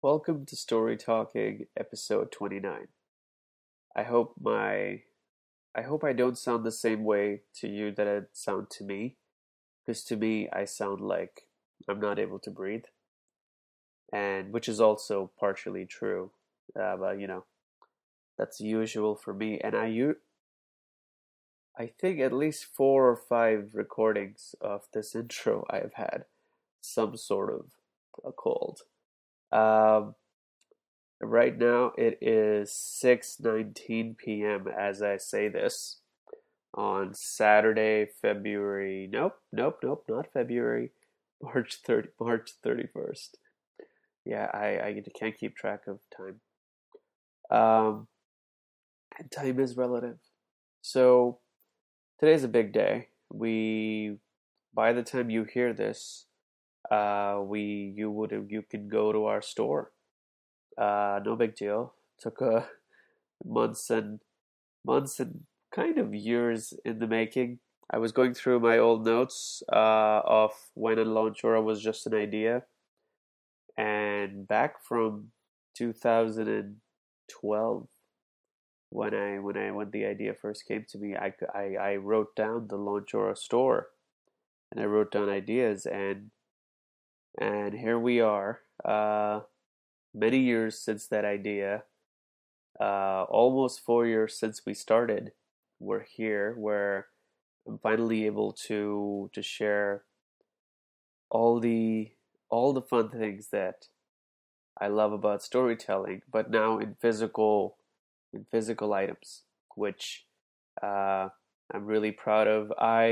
Welcome to Story Talking, episode 29. I hope my I hope I don't sound the same way to you that I sound to me, because to me I sound like I'm not able to breathe, and which is also partially true. But that's usual for me, and I think at least 4 or 5 recordings of this intro I have had some sort of a cold. Um, Right now it is 6:19 p.m. as I say this on Saturday, February. Nope, not February. March 31st. Yeah, I can't keep track of time. Um, and time is relative. So today's a big day. By the time you hear this, you can go to our store. No big deal. Took months and months and kind of years in the making. I was going through my old notes of when a Launchora was just an idea, and back from 2012, when the idea first came to me, I wrote down the Launchora store, and I wrote down ideas, and here we are, many years since that idea, almost 4 years since we started. We're here where I'm finally able to share all the all the fun things that I love about storytelling, but now in physical items, which uh, I'm really proud of.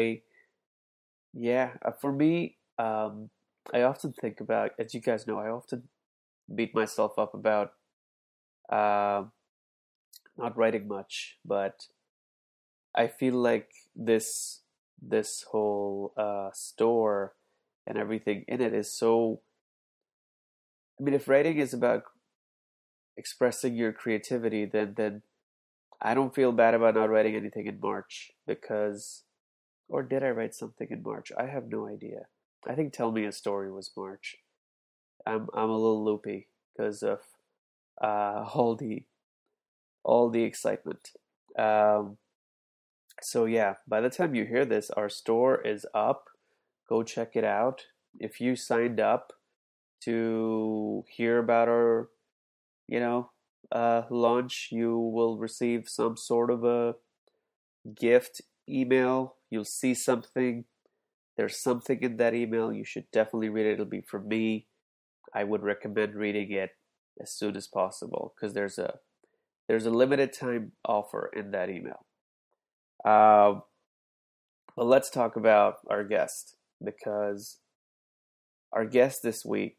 For me, I often think about, as you guys know, I often beat myself up about uh, not writing much, but I feel like this whole store and everything in it is so. I mean, if writing is about expressing your creativity, then I don't feel bad about not writing anything in March because, or did I write something in March? I have no idea. I think Tell Me a Story was March. I'm a little loopy because of all the excitement. Um, So yeah, by the time you hear this, our store is up. Go check it out. If you signed up to hear about our, you know, launch, you will receive some sort of a gift email. You'll see something. There's something in that email. You should definitely read it. It'll be from me. I would recommend reading it as soon as possible because there's a limited time offer in that email. Uh, But let's talk about our guest because our guest this week,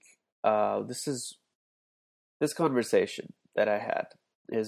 this conversation that I had is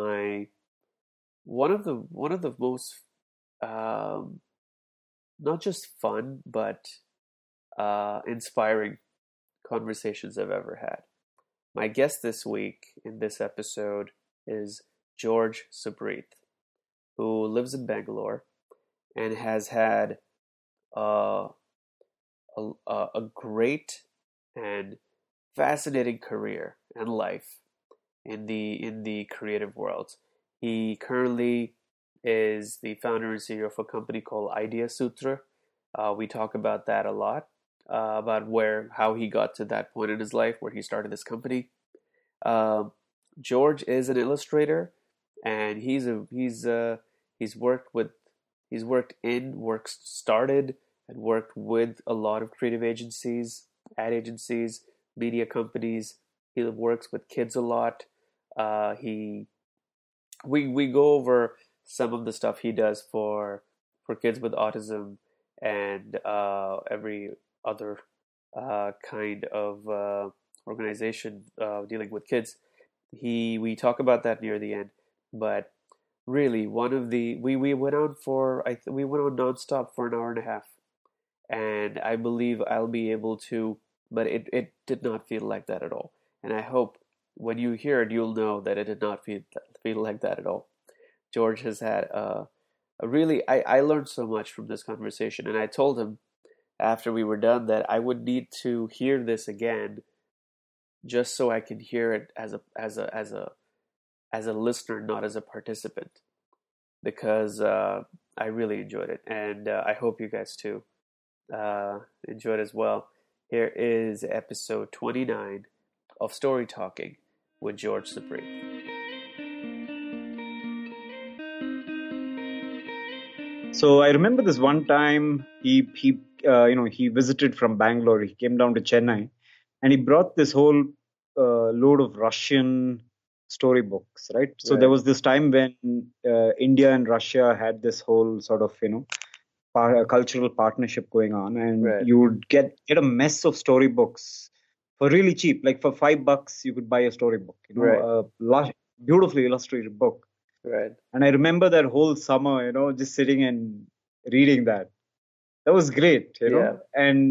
one of the most um, not just fun but inspiring conversations I've ever had. My guest this week in this episode is George Subreeth, who lives in Bangalore and has had uh, a great and fascinating career and life in the creative world. He currently is the founder and CEO of a company called Idea Sutra. We talk about that a lot, about how he got to that point in his life where he started this company. Um, George is an illustrator, and he's worked with works started and worked with a lot of creative agencies, ad agencies, media companies. He works with kids a lot. He we go over some of the stuff he does for kids with autism and every other kind of organization dealing with kids. We talk about that near the end, but really one of the we went on for we went on nonstop for an hour and a half, and I believe I'll be able to, but it did not feel like that at all. And I hope when you hear it, you'll know that it did not feel like that at all. George has had a really, I learned so much from this conversation, and I told him after we were done that I would need to hear this again just so I can hear it as a listener, not as a participant, because I really enjoyed it, and I hope you guys too enjoyed as well. Here is episode 29 of Story Talking with George Sabri. So I remember this one time he visited from Bangalore. He came down to Chennai, and he brought this whole load of Russian storybooks. Right. So there Right, was this time when India and Russia had this whole sort of cultural partnership going on, and right, you would get a mess of storybooks for really cheap. Like for $5, you could buy a storybook. right, A beautifully illustrated book. right. And I remember that whole summer, just sitting and reading that. That was great. Yeah, And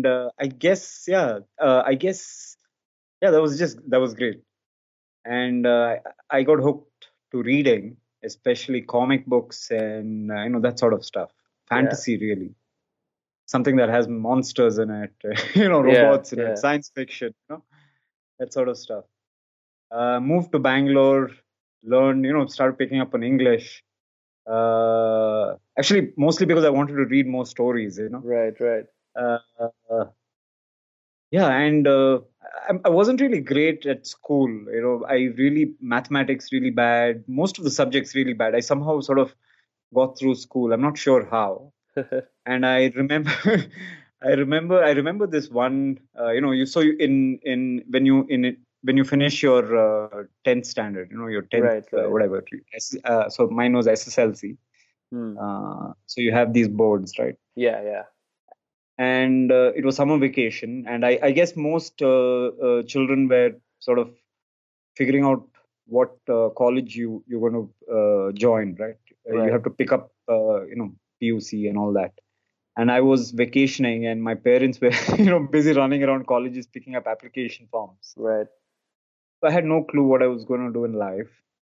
yeah, that was great. And I got hooked to reading, especially comic books and, that sort of stuff. yeah, Fantasy, really. Something that has monsters in it, yeah, robots in it, yeah. science fiction, that sort of stuff. Moved to Bangalore, learned, started picking up on English. Actually, mostly because I wanted to read more stories. Right, right. Uh, uh, yeah, and I wasn't really great at school. Mathematics really bad. Most of the subjects really bad. I somehow sort of got through school. I'm not sure how. And I remember, I remember this one. In when you finish your 10th standard, your 10th Right, right. whatever. So mine was SSLC. Hmm. So you have these boards, right? Yeah, yeah. And it was summer vacation, and I guess most children were sort of figuring out what college you're going to join, right? You Right, have to pick up, PUC and all that. And I was vacationing, and my parents were, busy running around colleges picking up application forms. right. So I had no clue what I was going to do in life.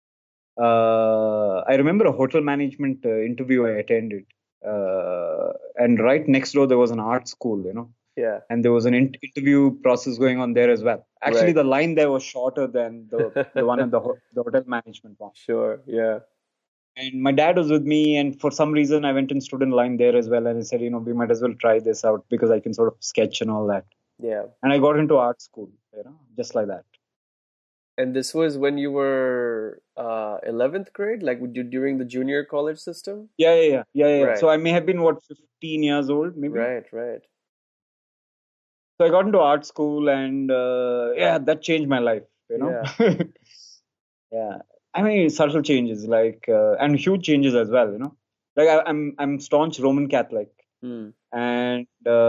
I remember a hotel management interview I attended, and right next door there was an art school. Yeah, And there was an interview process going on there as well. Actually, right. the line there was shorter than the one at the hotel management one. Sure, yeah. And my dad was with me, and for some reason I went and stood in line there as well. And he said, we might as well try this out because I can sort of sketch and all that. Yeah. And I got into art school, just like that. And this was when you were 11th grade, like during the junior college system? Yeah. Right, So I may have been 15 years old, maybe. right, right. So I got into art school, and yeah, that changed my life. Yeah. Yeah, I mean subtle changes, like and huge changes as well. Like I'm staunch Roman Catholic, Hmm. and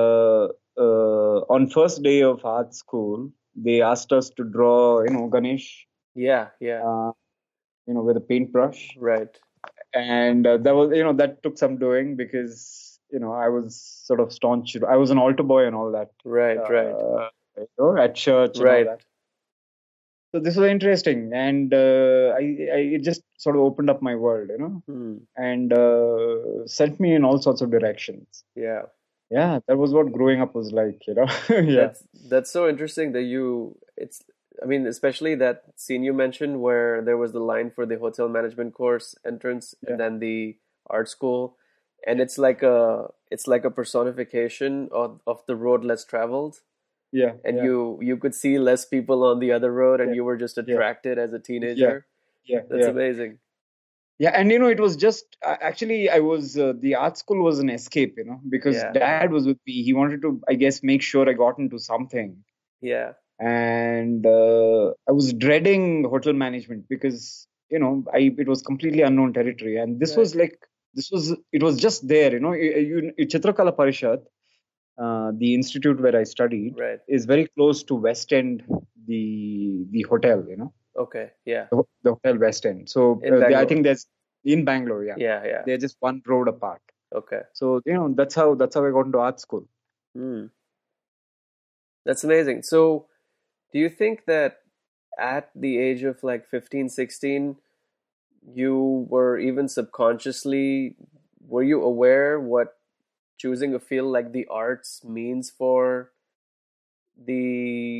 on first day of art school, they asked us to draw, Ganesh, Yeah, yeah. uh, with a paintbrush, Right, and that took some doing because I was sort of staunch. I was an altar boy and all that, right, right, at church and all right. that. So this was interesting, and it just sort of opened up my world, Hmm. and sent me in all sorts of directions. Yeah. Yeah, that was what growing up was like. Yeah, That's so interesting that I mean, especially that scene you mentioned where there was the line for the hotel management course entrance and yeah, then the art school, and it's like a personification of the road less traveled, yeah, and yeah, you could see less people on the other road and yeah, you were just yeah, attracted as a yeah, teenager. yeah, That's yeah. amazing. Yeah, and it was just actually I was the art school was an escape, because Yeah. dad was with me. He wanted to, I guess, make sure I got into something, Yeah. and I was dreading hotel management because it was completely unknown territory, and Right. it was just there. Chitrakala Parishad, the institute where I studied, Right. is very close to West End, the hotel, Okay. Yeah. the hotel West End. So In I Bangalore. think there's in Bangalore, yeah, Yeah, yeah. they're just one road apart. Okay. So that's how I got into art school. Hmm. That's amazing. So, do you think that at the age of like 15, 16, you were even subconsciously, were you aware what choosing a field like the arts means for the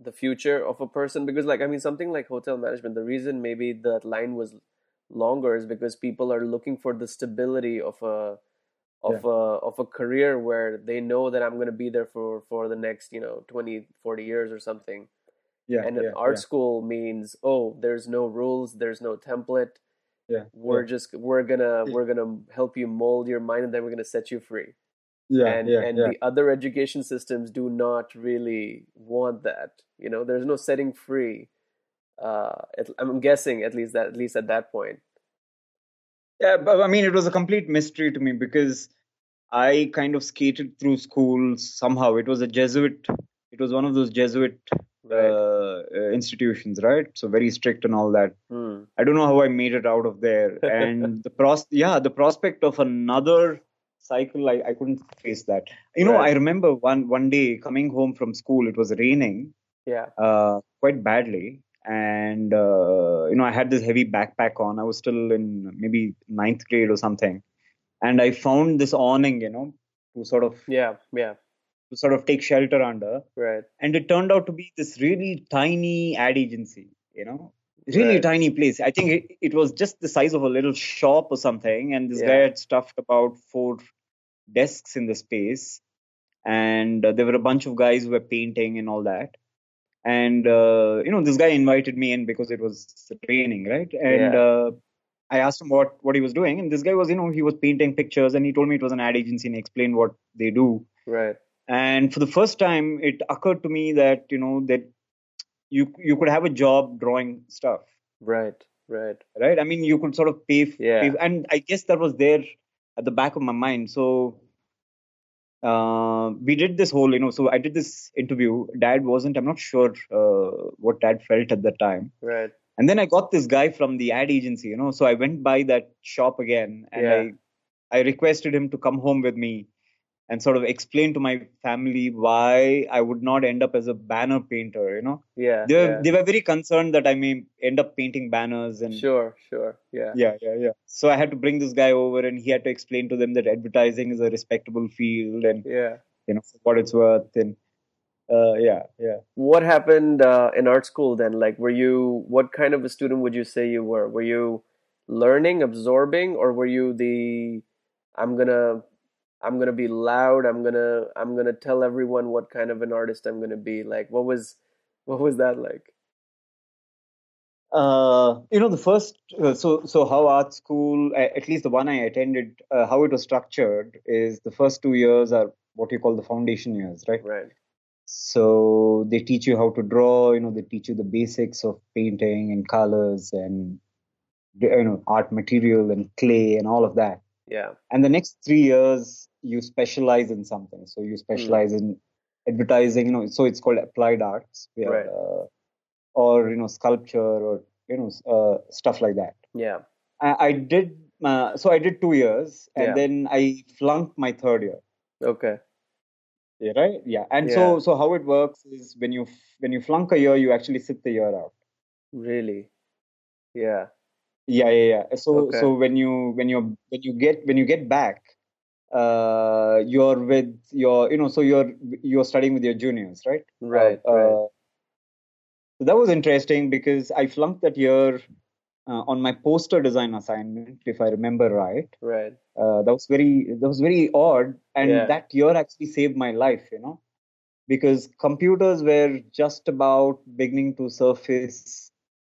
the future of a person? Because like I mean something like hotel management, the reason maybe that line was longer is because people are looking for the stability Yeah, of a career where they know that I'm going to be there for the next, 20, 40 years or something. yeah, And an yeah, art yeah, school means, oh, there's no rules, there's no template. yeah, We're yeah, just we're gonna help you mold your mind, and then we're gonna set you free. yeah, And yeah, and yeah. the other education systems do not really want that. There's no setting free. I'm guessing at least at that point. Yeah, but I mean, it was a complete mystery to me because I kind of skated through schools somehow. It was a Jesuit. It was one of those Jesuit Right. institutions, right? So very strict and all that. Hmm. I don't know how I made it out of there. And the prospect of another cycle, I couldn't face that. Right. I remember one day coming home from school. It was raining Yeah. quite badly, and I had this heavy backpack on. I was still in maybe ninth grade or something, and I found this awning, to sort of Yeah. Yeah. take shelter under. Right. And it turned out to be this really tiny ad agency, really Right. tiny place. I think it was just the size of a little shop or something. And this guy Yeah. had stuffed about 4 desks in the space. And there were a bunch of guys who were painting and all that. And, this guy invited me in because it was raining, right? And Yeah. I asked him what he was doing. And this guy was, he was painting pictures, and he told me it was an ad agency and he explained what they do. Right. And for the first time, it occurred to me that, that you could have a job drawing stuff, Right. Right. right? I mean, you could sort of pay, Yeah. and I guess that was there at the back of my mind. So we did this whole, so I did this interview. Dad wasn't, I'm not sure what Dad felt at the time. Right. And then I got this guy from the ad agency, so I went by that shop again, and Yeah. I requested him to come home with me and sort of explain to my family why I would not end up as a banner painter. Yeah. They were, Yeah. they were very concerned that I may end up painting banners, and Sure. Sure. Yeah. yeah, yeah, yeah. So I had to bring this guy over, and he had to explain to them that advertising is a respectable field, and Yeah. for what it's worth. And yeah, yeah. What happened in art school then? Like, what kind of a student would you say you were? Were you learning, absorbing, or were you I'm gonna, I'm gonna be loud. I'm gonna tell everyone what kind of an artist I'm gonna be. Like, what was that like? The first, so how art school, at least the one I attended, how it was structured is the first 2 years are what you call the foundation years, right? Right. So they teach you how to draw, they teach you the basics of painting and colors and, art material and clay and all of that. Yeah. And the next 3 years, you specialize in something. So you Hmm. specialize in advertising, so it's called applied arts, Right. or, sculpture or, stuff like that. Yeah. I did, so I did 2 years, and Yeah. then I flunked my third year. Okay. Yeah, right? Yeah. And Yeah. so how it works is when you flunk a year, you actually sit the year out. Really. Yeah. Yeah, yeah, yeah. Okay. So when you get back, you're with your, so you're studying with your juniors, right? Right. Right. So that was interesting because I flunked that year on my poster design assignment, if I remember right. Right. That was very odd, and Yeah. that year actually saved my life, because computers were just about beginning to surface.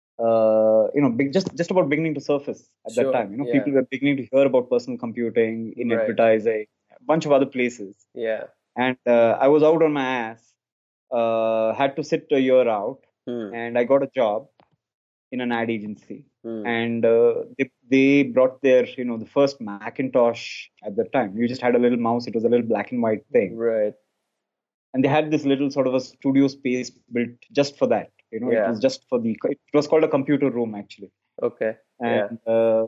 Just about beginning to surface at that Sure. time. Yeah. People were beginning to hear about personal computing in Right. advertising, a bunch of other places, Yeah. and I was out on my ass. Had to sit a year out, Hmm. and I got a job in an ad agency. Hmm. And they brought their, the first Macintosh at the time. You just had a little mouse. It was a little black and white thing. Right. And they had this little sort of a studio space built just for that. It Yeah. was just it was called a computer room, actually. Okay. Yeah. And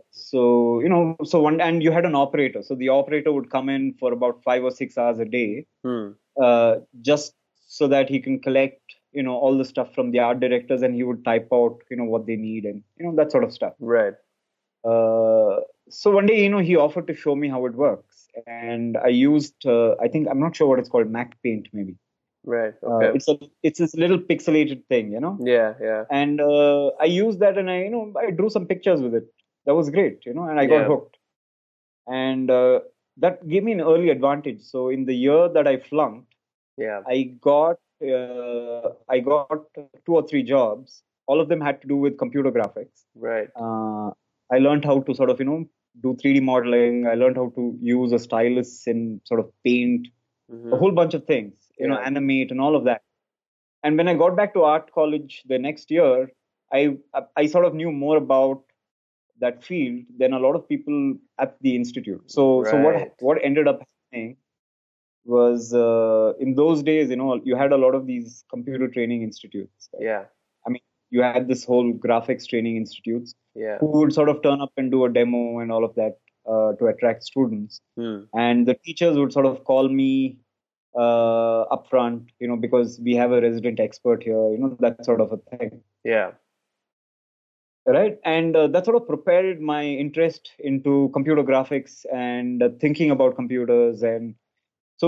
and you had an operator. So the operator would come in for about 5 or 6 hours a day, Hmm. just so that he can collect, all the stuff from the art directors, and he would type out, what they need, and, that sort of stuff. Right. So one day, he offered to show me how it works. And I used, I'm not sure what it's called, Mac Paint, maybe. Right. Okay. It's this little pixelated thing, Yeah. Yeah. and I used that, and I drew some pictures with it. That was great, and I got Yeah. hooked, and that gave me an early advantage. So in the year that I flunked, Yeah. I got 2 or 3 jobs. All of them had to do with computer graphics. Right. I learned how to sort of do 3D modeling. I learned how to use a stylus in sort of paint, a Mm-hmm. whole bunch of things, Yeah. animate and all of that. And when I got back to art college the next year, I sort of knew more about that field than a lot of people at the institute. So Right. what ended up happening was, in those days, you had a lot of these computer training institutes. Right? Yeah. I mean, you had this whole graphics training institutes Yeah. who would sort of turn up and do a demo and all of that, to attract students. Hmm. And the teachers would sort of call me up front, because we have a resident expert here, that sort of a thing. Yeah. Right. And that sort of propelled my interest into computer graphics and thinking about computers. And so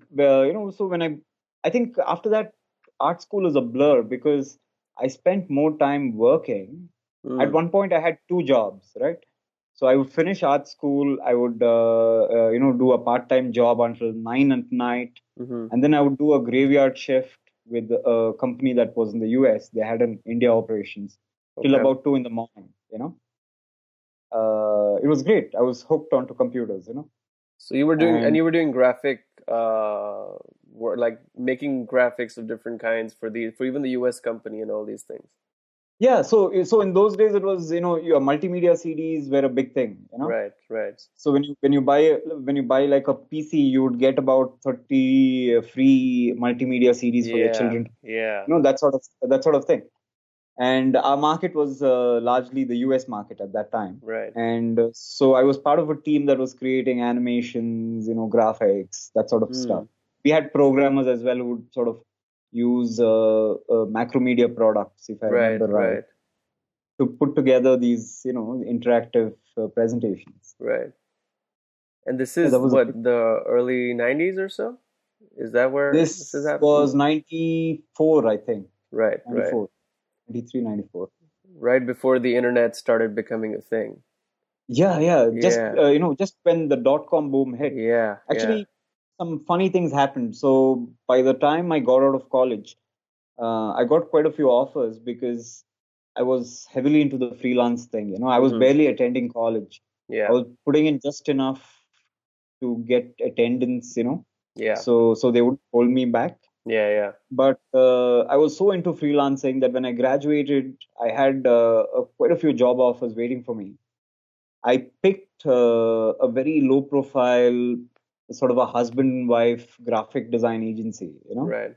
I think after that, art school is a blur because I spent more time working. At Hmm. one point, I had 2 jobs, right? So I would finish art school. I would, do a part-time job until 9 at night, Mm-hmm. and then I would do a graveyard shift with a company that was in the US. They had an India operations till Okay. about 2 in the morning. It was great. I was hooked onto computers. So you were doing, and And you were doing graphic, like making graphics of different kinds for even the U.S. company and all these things. yeah, so in those days it was, your multimedia CDs were a big thing. Right. Right. So when you buy like a PC, you would get about 30 free multimedia CDs for your Yeah. children. Yeah. That sort of thing. And our market was largely the US market at that time. Right. And so I was part of a team that was creating animations, graphics, that sort of Hmm. stuff. We had programmers as well who would sort of use Macromedia products, if I Right. remember right, Right. to put together these, interactive presentations. Right. And this Yeah, that is was what, great. the early 90s or so? Is that where this is This happening? was 94, I think. Right. Right. 94, 93, 94. Right before the internet started becoming a thing. Yeah, yeah. Yeah. Just when the dot-com boom hit, Yeah. Yeah. actually, some funny things happened. So by the time I got out of college, I got quite a few offers because I was heavily into the freelance thing. I was Mm-hmm. barely attending college. I Yeah. was putting in just enough to get attendance. Yeah. So they would hold me back. Yeah. Yeah. But I was so into freelancing that when I graduated, I had quite a few job offers waiting for me. I picked a very low profile, sort of a husband and wife graphic design agency. Right.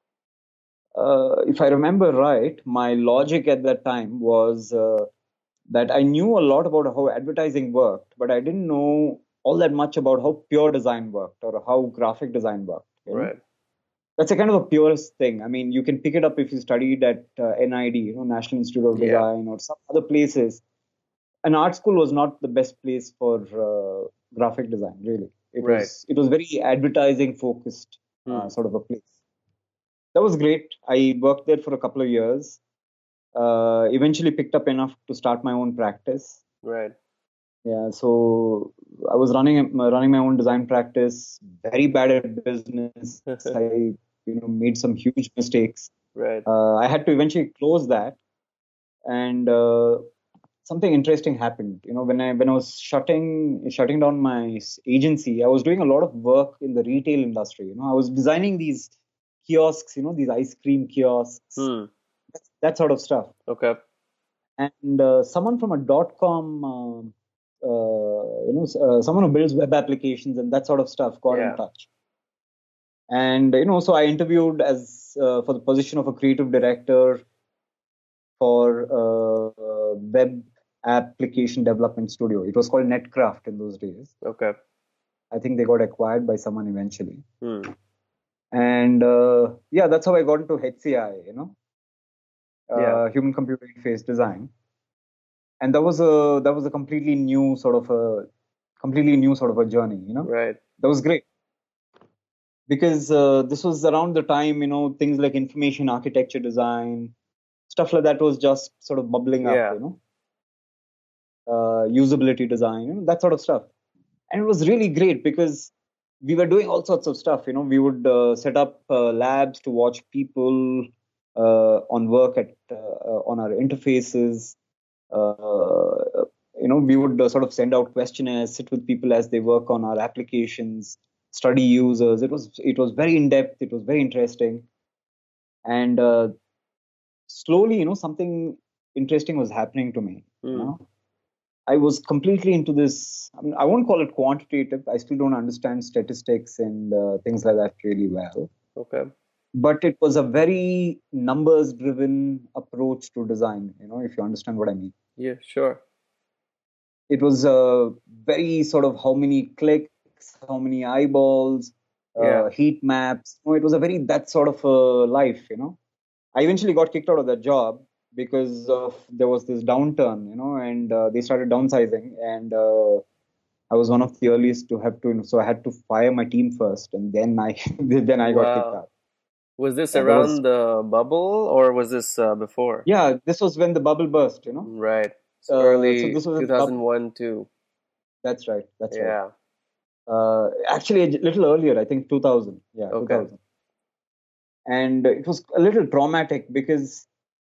If I remember right, my logic at that time was that I knew a lot about how advertising worked, but I didn't know all that much about how pure design worked or how graphic design worked. Right. That's a kind of a purest thing. I mean, you can pick it up if you studied at NID, National Institute of Yeah. Design, or some other places. An art school was not the best place for graphic design, really. It Right. was it was very advertising focused, Hmm. sort of a place. That was great. I worked there for a couple of years. Eventually picked up enough to start my own practice. Right. Yeah, so I was running my own design practice. Very bad at business. I made some huge mistakes. Right. I had to eventually close that, and something interesting happened. When I was shutting down my agency, I was doing a lot of work in the retail industry. I was designing these kiosks, these ice cream kiosks, Hmm. that sort of stuff. Okay. And someone from a .com, someone who builds web applications and that sort of stuff got in Yeah. touch. And so I interviewed as for the position of a creative director for web application development studio. It was called Netcraft in those days. Okay. I think they got acquired by someone eventually. Hmm. And yeah, that's how I got into HCI, Yeah. human computer interface design. And that was a completely new sort of a journey. Right. That was great. because this was around the time, things like information architecture design, stuff like that was just sort of bubbling up, Yeah. Usability design, that sort of stuff. And it was really great because we were doing all sorts of stuff. We would set up labs to watch people on work on our interfaces. We would sort of send out questionnaires, sit with people as they work on our applications, study users. It was very in depth. It was very interesting, and slowly, something interesting was happening to me. I was completely into this. I mean, I won't call it quantitative. I still don't understand statistics and things like that really well. Okay. But it was a very numbers-driven approach to design, if you understand what I mean. Yeah, sure. It was very sort of how many clicks, how many eyeballs, heat maps. It was a very that sort of life, I eventually got kicked out of that job because there was this downturn, and they started downsizing, and I was one of the earliest to have to, so I had to fire my team first, and then I got kicked out. Was this around the bubble, or was this before? Yeah, this was when the bubble burst, Right. So early so this was 2001 too. That's right. Yeah. Right. Actually, a little earlier, I think 2000. Yeah, okay. 2000. And it was a little traumatic because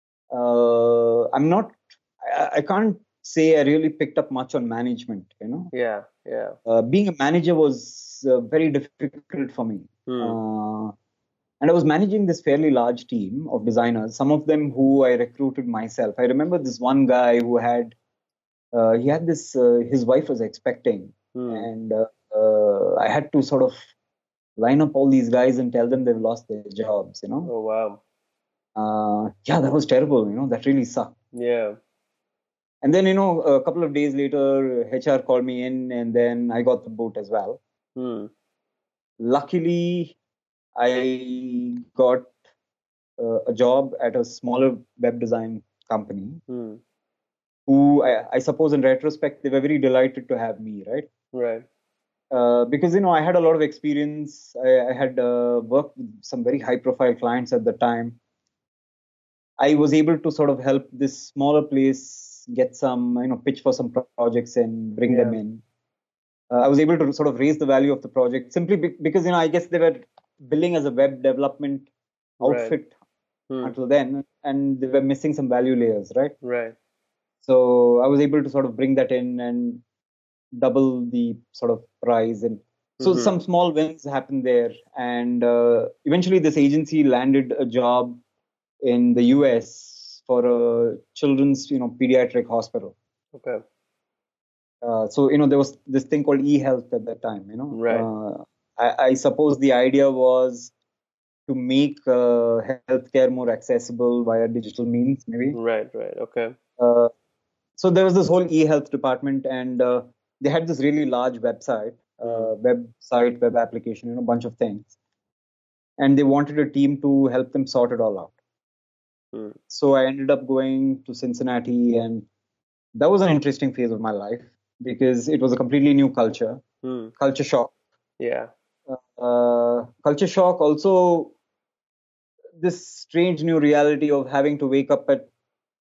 I can't say I really picked up much on management, Yeah. Being a manager was very difficult for me. And I was managing this fairly large team of designers, some of them who I recruited myself. I remember this one guy who had this, his wife was expecting, and I had to sort of line up all these guys and tell them they've lost their jobs, Oh, wow. Yeah, that was terrible, that really sucked. Yeah. And then, a couple of days later, HR called me in, and then I got the boot as well. Luckily, I got a job at a smaller web design company, who I suppose in retrospect, they were very delighted to have me, right? Right. Because, I had a lot of experience. I had worked with some very high profile clients at the time. I was able to sort of help this smaller place get some, pitch for some projects and bring them in. I was able to sort of raise the value of the project simply because, I guess they were billing as a web development outfit until then, and they were missing some value layers, right? Right. So I was able to sort of bring that in and double the sort of price. And so some small wins happened there. And eventually this agency landed a job in the US for a children's, pediatric hospital. Okay. So, there was this thing called e-health at that time, Right. I suppose the idea was to make healthcare more accessible via digital means, maybe. Right. Okay. So there was this whole e-health department, and they had this really large website, web application, a bunch of things. And they wanted a team to help them sort it all out. So I ended up going to Cincinnati, and that was an interesting phase of my life because it was a completely new culture, culture shock. Yeah. Culture shock, also this strange new reality of having to wake up at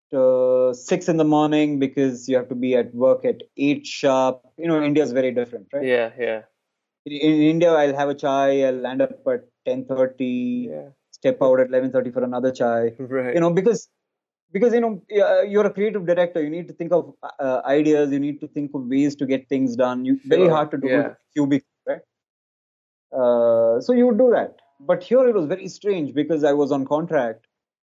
6 a.m. because you have to be at work at 8 sharp. India is very different, right? Yeah. In India, I'll have a chai, I'll land up at 10:30, step out at 11:30 for another chai. Right. Because you're a creative director, you need to think of ideas, you need to think of ways to get things done. Very hard to do with cubic, right? So you would do that. But here it was very strange because I was on contract.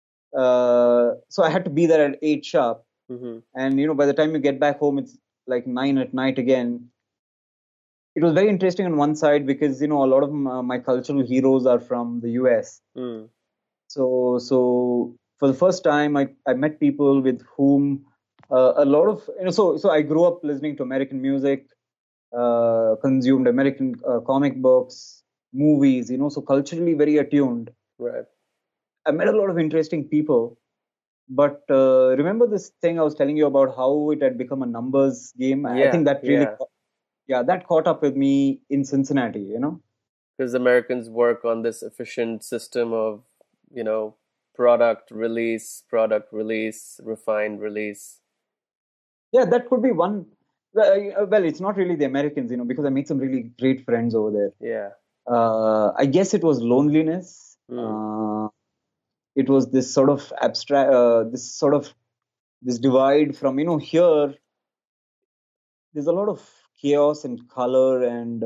So I had to be there at 8 sharp. And, by the time you get back home, it's like 9 at night again. It was very interesting on one side because, a lot of my cultural heroes are from the US. So for the first time, I met people with whom a lot of, so I grew up listening to American music, consumed American comic books, movies, so culturally very attuned. Right. I met a lot of interesting people, but remember this thing I was telling you about how it had become a numbers game? I think that really, that caught up with me in Cincinnati, because Americans work on this efficient system of, you know, product release, refined release. Yeah, that could be one. Well, it's not really the Americans, because I made some really great friends over there. Yeah. I guess it was loneliness. Mm. It was this sort of abstract, this divide from, here, there's a lot of chaos and color and,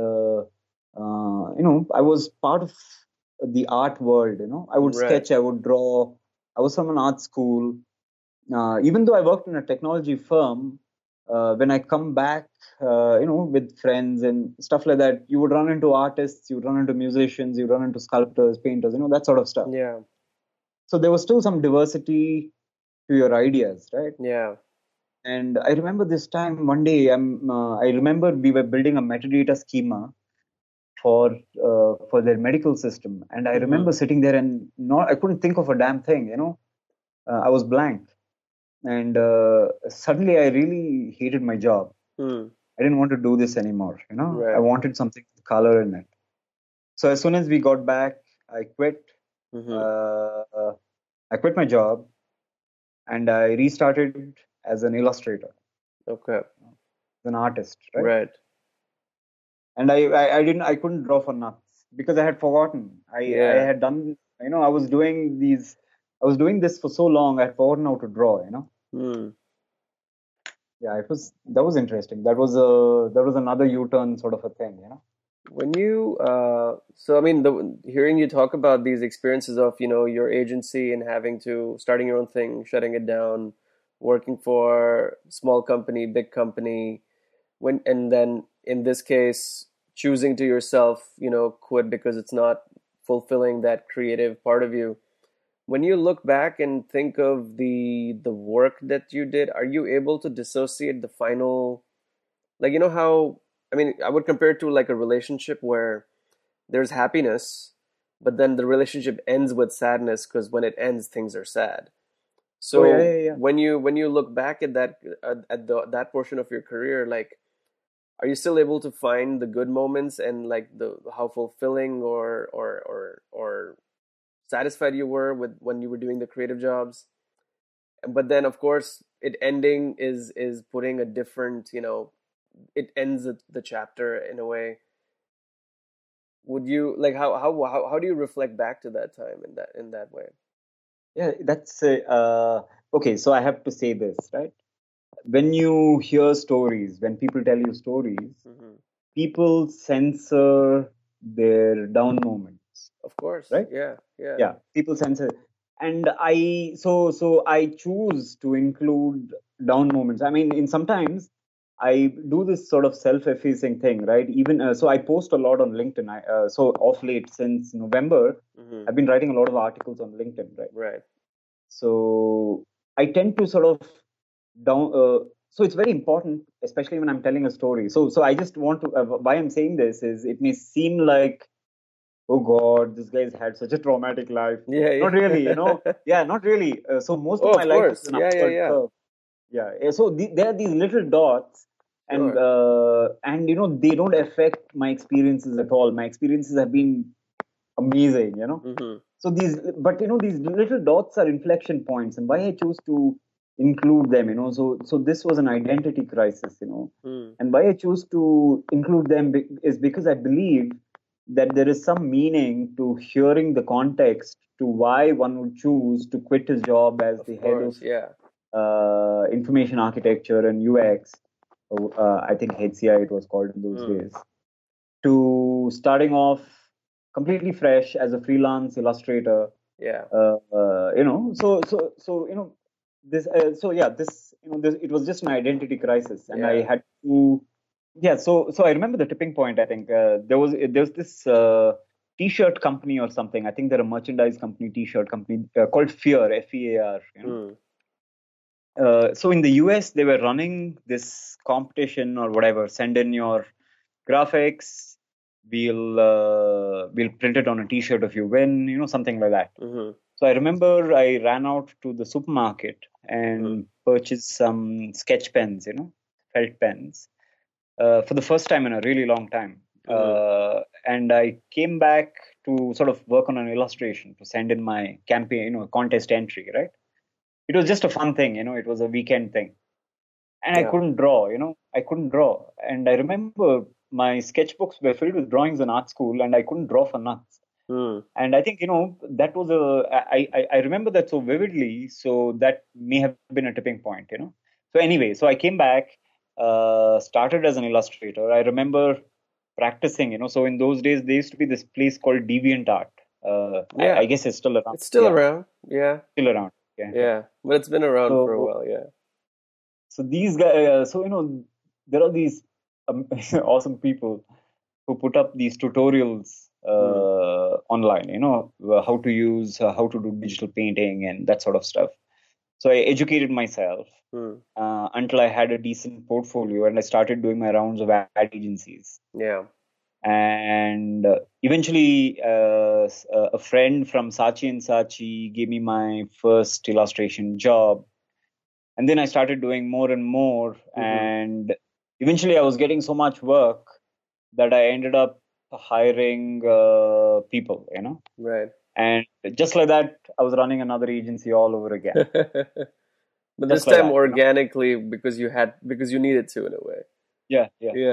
I was part of the art world, I would Right. sketch, I would draw. I was from an art school. Even though I worked in a technology firm, when I come back, with friends and stuff like that, you would run into artists, you would run into musicians, you would run into sculptors, painters, that sort of stuff. Yeah. So there was still some diversity to your ideas, right? Yeah. And I remember this time one day, I remember we were building a metadata schema for their medical system, and I Mm-hmm. remember sitting there and I couldn't think of a damn thing, I was blank. And suddenly I really hated my job. Mm. I didn't want to do this anymore. I Right. wanted something with color in it. So as soon as we got back, I quit. Mm-hmm. Uh, I quit my job and I restarted as an illustrator, Okay. as an artist, right? Right. And I couldn't draw for nuts because I had forgotten. I Yeah. had done, I was doing this for so long, I had forgotten how to draw. Mm. Yeah, that was interesting. That was another U-turn sort of a thing. When you so I mean, hearing you talk about these experiences of, you know, your agency and having to starting your own thing, shutting it down, working for small company, big company, when and then in this case choosing to yourself, you know, quit because it's not fulfilling that creative part of you. When you look back and think of the work that you did, are you able to dissociate the final, like, you know how, I mean, I would compare it to like a relationship where there's happiness, but then the relationship ends with sadness because when it ends, things are sad. Oh yeah, So yeah, yeah. when you look back at that portion of your career, like, are you still able to find the good moments and like the how fulfilling or satisfied you were with when you were doing the creative jobs? But then of course it ending is putting a different, you know, it ends the chapter in a way. Would you like how do you reflect back to that time in that way? Yeah, that's okay. So I have to say this, right? When you hear stories, when people tell you stories, Hmm. people censor their down moments, Of course, right? yeah, yeah. Yeah, people censor, and so I choose to include down moments. I mean, in sometimes I do this sort of self-effacing thing, right? Even so, I post a lot on LinkedIn. So off late since November, Hmm. I've been writing a lot of articles on LinkedIn, right? Right. So I tend to sort of down. So it's very important, especially when I'm telling a story. So I just want to. Why I'm saying this is it may seem like, oh God, this guy's had such a traumatic life. Yeah, Not really, yeah. Yeah, not really. So most of Oh, my of life is course. an Yeah, yeah, upward yeah. curve. Yeah. So there are these little dots, and Sure. they don't affect my experiences at all. My experiences have been amazing. Hmm. So these little dots are inflection points, and why I choose to include them. So this was an identity crisis. Mm. And why I choose to include them is because I believe that there is some meaning to hearing the context to why one would choose to quit his job as Of the head of course, yeah. information architecture and UX. I think HCI it was called in those Mm. days, to starting off completely fresh as a freelance illustrator. Yeah. So this. So yeah, this it was just an identity crisis, and I Yeah. had to. Yeah, so I remember the tipping point. I think there was this T-shirt company or something. I think they're a merchandise company, T-shirt company called Fear, Fear. Mm. So in the US, they were running this competition or whatever. Send in your graphics. We'll print it on a T-shirt if you win. Something like that. Hmm. So I remember I ran out to the supermarket Hmm. and purchased some sketch pens. Felt pens, for the first time in a really long time. and I came back to sort of work on an illustration to send in my campaign, contest entry, right? It was just a fun thing, it was a weekend thing. And I Yeah. couldn't draw, I couldn't draw. And I remember my sketchbooks were filled with drawings in art school, and I couldn't draw for nuts. And I think, that was I remember that so vividly. So that may have been a tipping point, So anyway, so I came back, started as an illustrator. I remember practicing, so in those days, there used to be this place called DeviantArt. Yeah. I guess it's still around. It's still around. Yeah. Still around. Yeah. But it's been around for a So, while. Yeah. so these guys, there are these awesome people who put up these tutorials online, how to use, how to do digital painting and that sort of stuff. So I educated myself until I had a decent portfolio, and I started doing my rounds of ad agencies. Yeah. And eventually, a friend from Saatchi and Saatchi gave me my first illustration job. And then I started doing more and more. And eventually I was getting so much work that I ended up hiring people, Right. And just like that, I was running another agency all over again. But this Just like time that, organically because you needed to in a way. Yeah.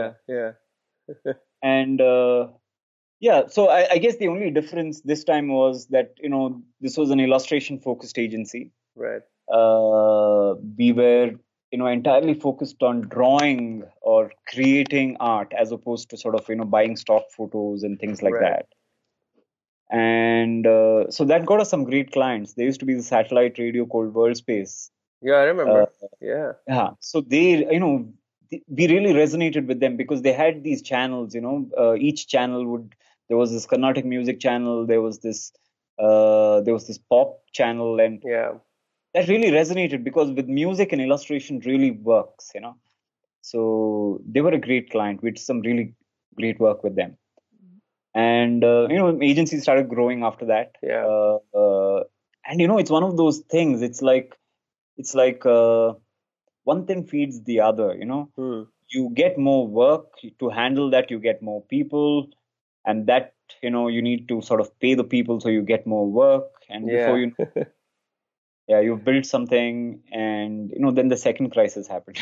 And so I guess the only difference this time was that, this was an illustration focused agency. Right. We were, entirely focused on drawing or creating art as opposed to sort of, buying stock photos and things like that. And so that got us some great clients. There used to be the satellite radio called WorldSpace. Yeah, I remember. Yeah. So they, we really resonated with them because they had these channels, each channel there was this Carnatic music channel, there was this pop channel, and that really resonated because with music and illustration really works, So they were a great client. We did some really great work with them. And, agencies started growing after that. Yeah. And, it's one of those things. It's like one thing feeds the other, You get more work to handle that. You get more people, and that, you need to sort of pay the people so you get more work. And before you you've built something, and, then the second crisis happened,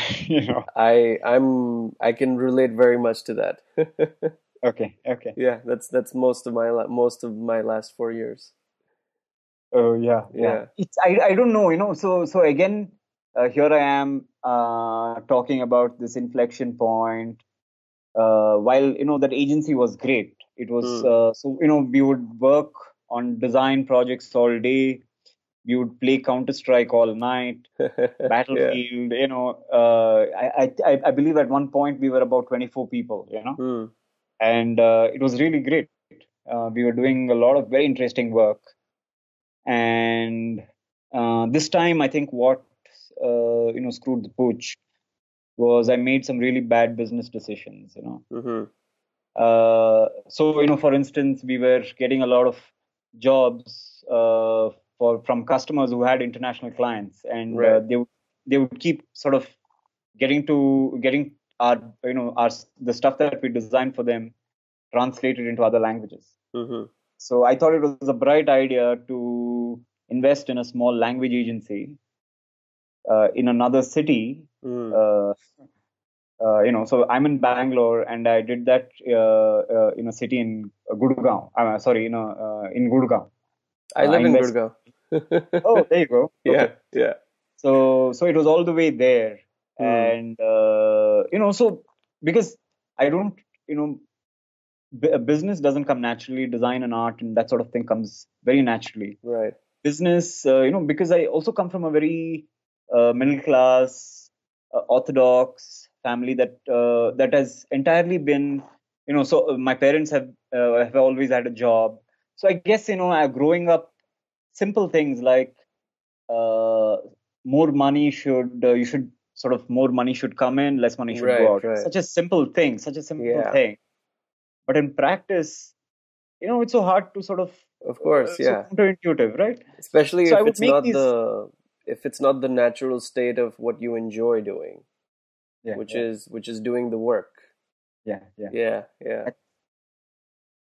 I can relate very much to that. Okay. Yeah, that's most of my last 4 years. Oh yeah. It's I don't know, so again, here I am talking about this inflection point. While that agency was great, it was so we would work on design projects all day. We would play Counter-Strike all night, Battlefield. I believe at one point we were about 24 people. And it was really great. We were doing a lot of very interesting work. And this time, I think what screwed the pooch was I made some really bad business decisions. So for instance, we were getting a lot of jobs from customers who had international clients, and they would keep sort of getting our the stuff that we designed for them translated into other languages. So I thought it was a bright idea to invest in a small language agency in another city. So I'm in Bangalore, and I did that in a city in Gurgaon. In Gurgaon. I live in Gurgaon. Oh, there you go. Okay. Yeah. So it was all the way there, and so because I don't, a business doesn't come naturally. Design and art and that sort of thing comes very naturally. Right. Business, because I also come from a very middle class, orthodox family that has entirely been, so my parents have always had a job. So I guess, growing up, simple things like more money more money should come in, less money should go out. Such a simple thing. But in practice, it's so hard to sort of course, so counterintuitive, right? Especially if it's not the natural state of what you enjoy doing, which is doing the work. Yeah.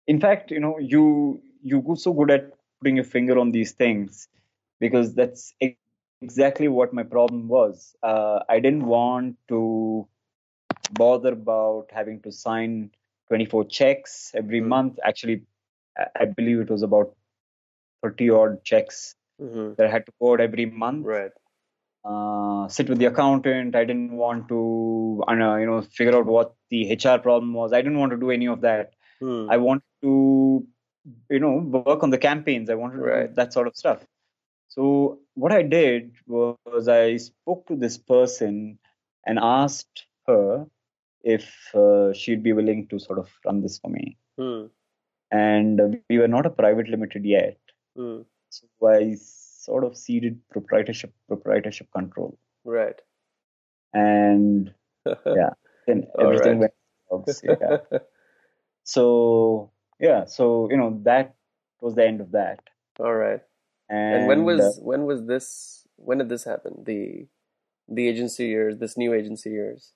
In fact, you go so good at putting your finger on these things, because that's exactly what my problem was. I didn't want to bother about having to sign 24 checks every Mm. month. Actually, I believe it was about 30 odd checks Mm-hmm. that I had to go out every month. Right. Sit with the accountant. I didn't want to, figure out what the HR problem was. I didn't want to do any of that. Mm. I wanted to, work on the campaigns. I wanted to do Right. that sort of stuff. So what I did was I spoke to this person and asked her if she'd be willing to sort of run this for me. Mm. And we were not a private limited yet. Mm. So I sort of ceded proprietorship control. Right. And yeah, then All everything right. went dogs. Yeah. So yeah, so that was the end of that. All right. And And when did this happen? The agency years, this new agency years.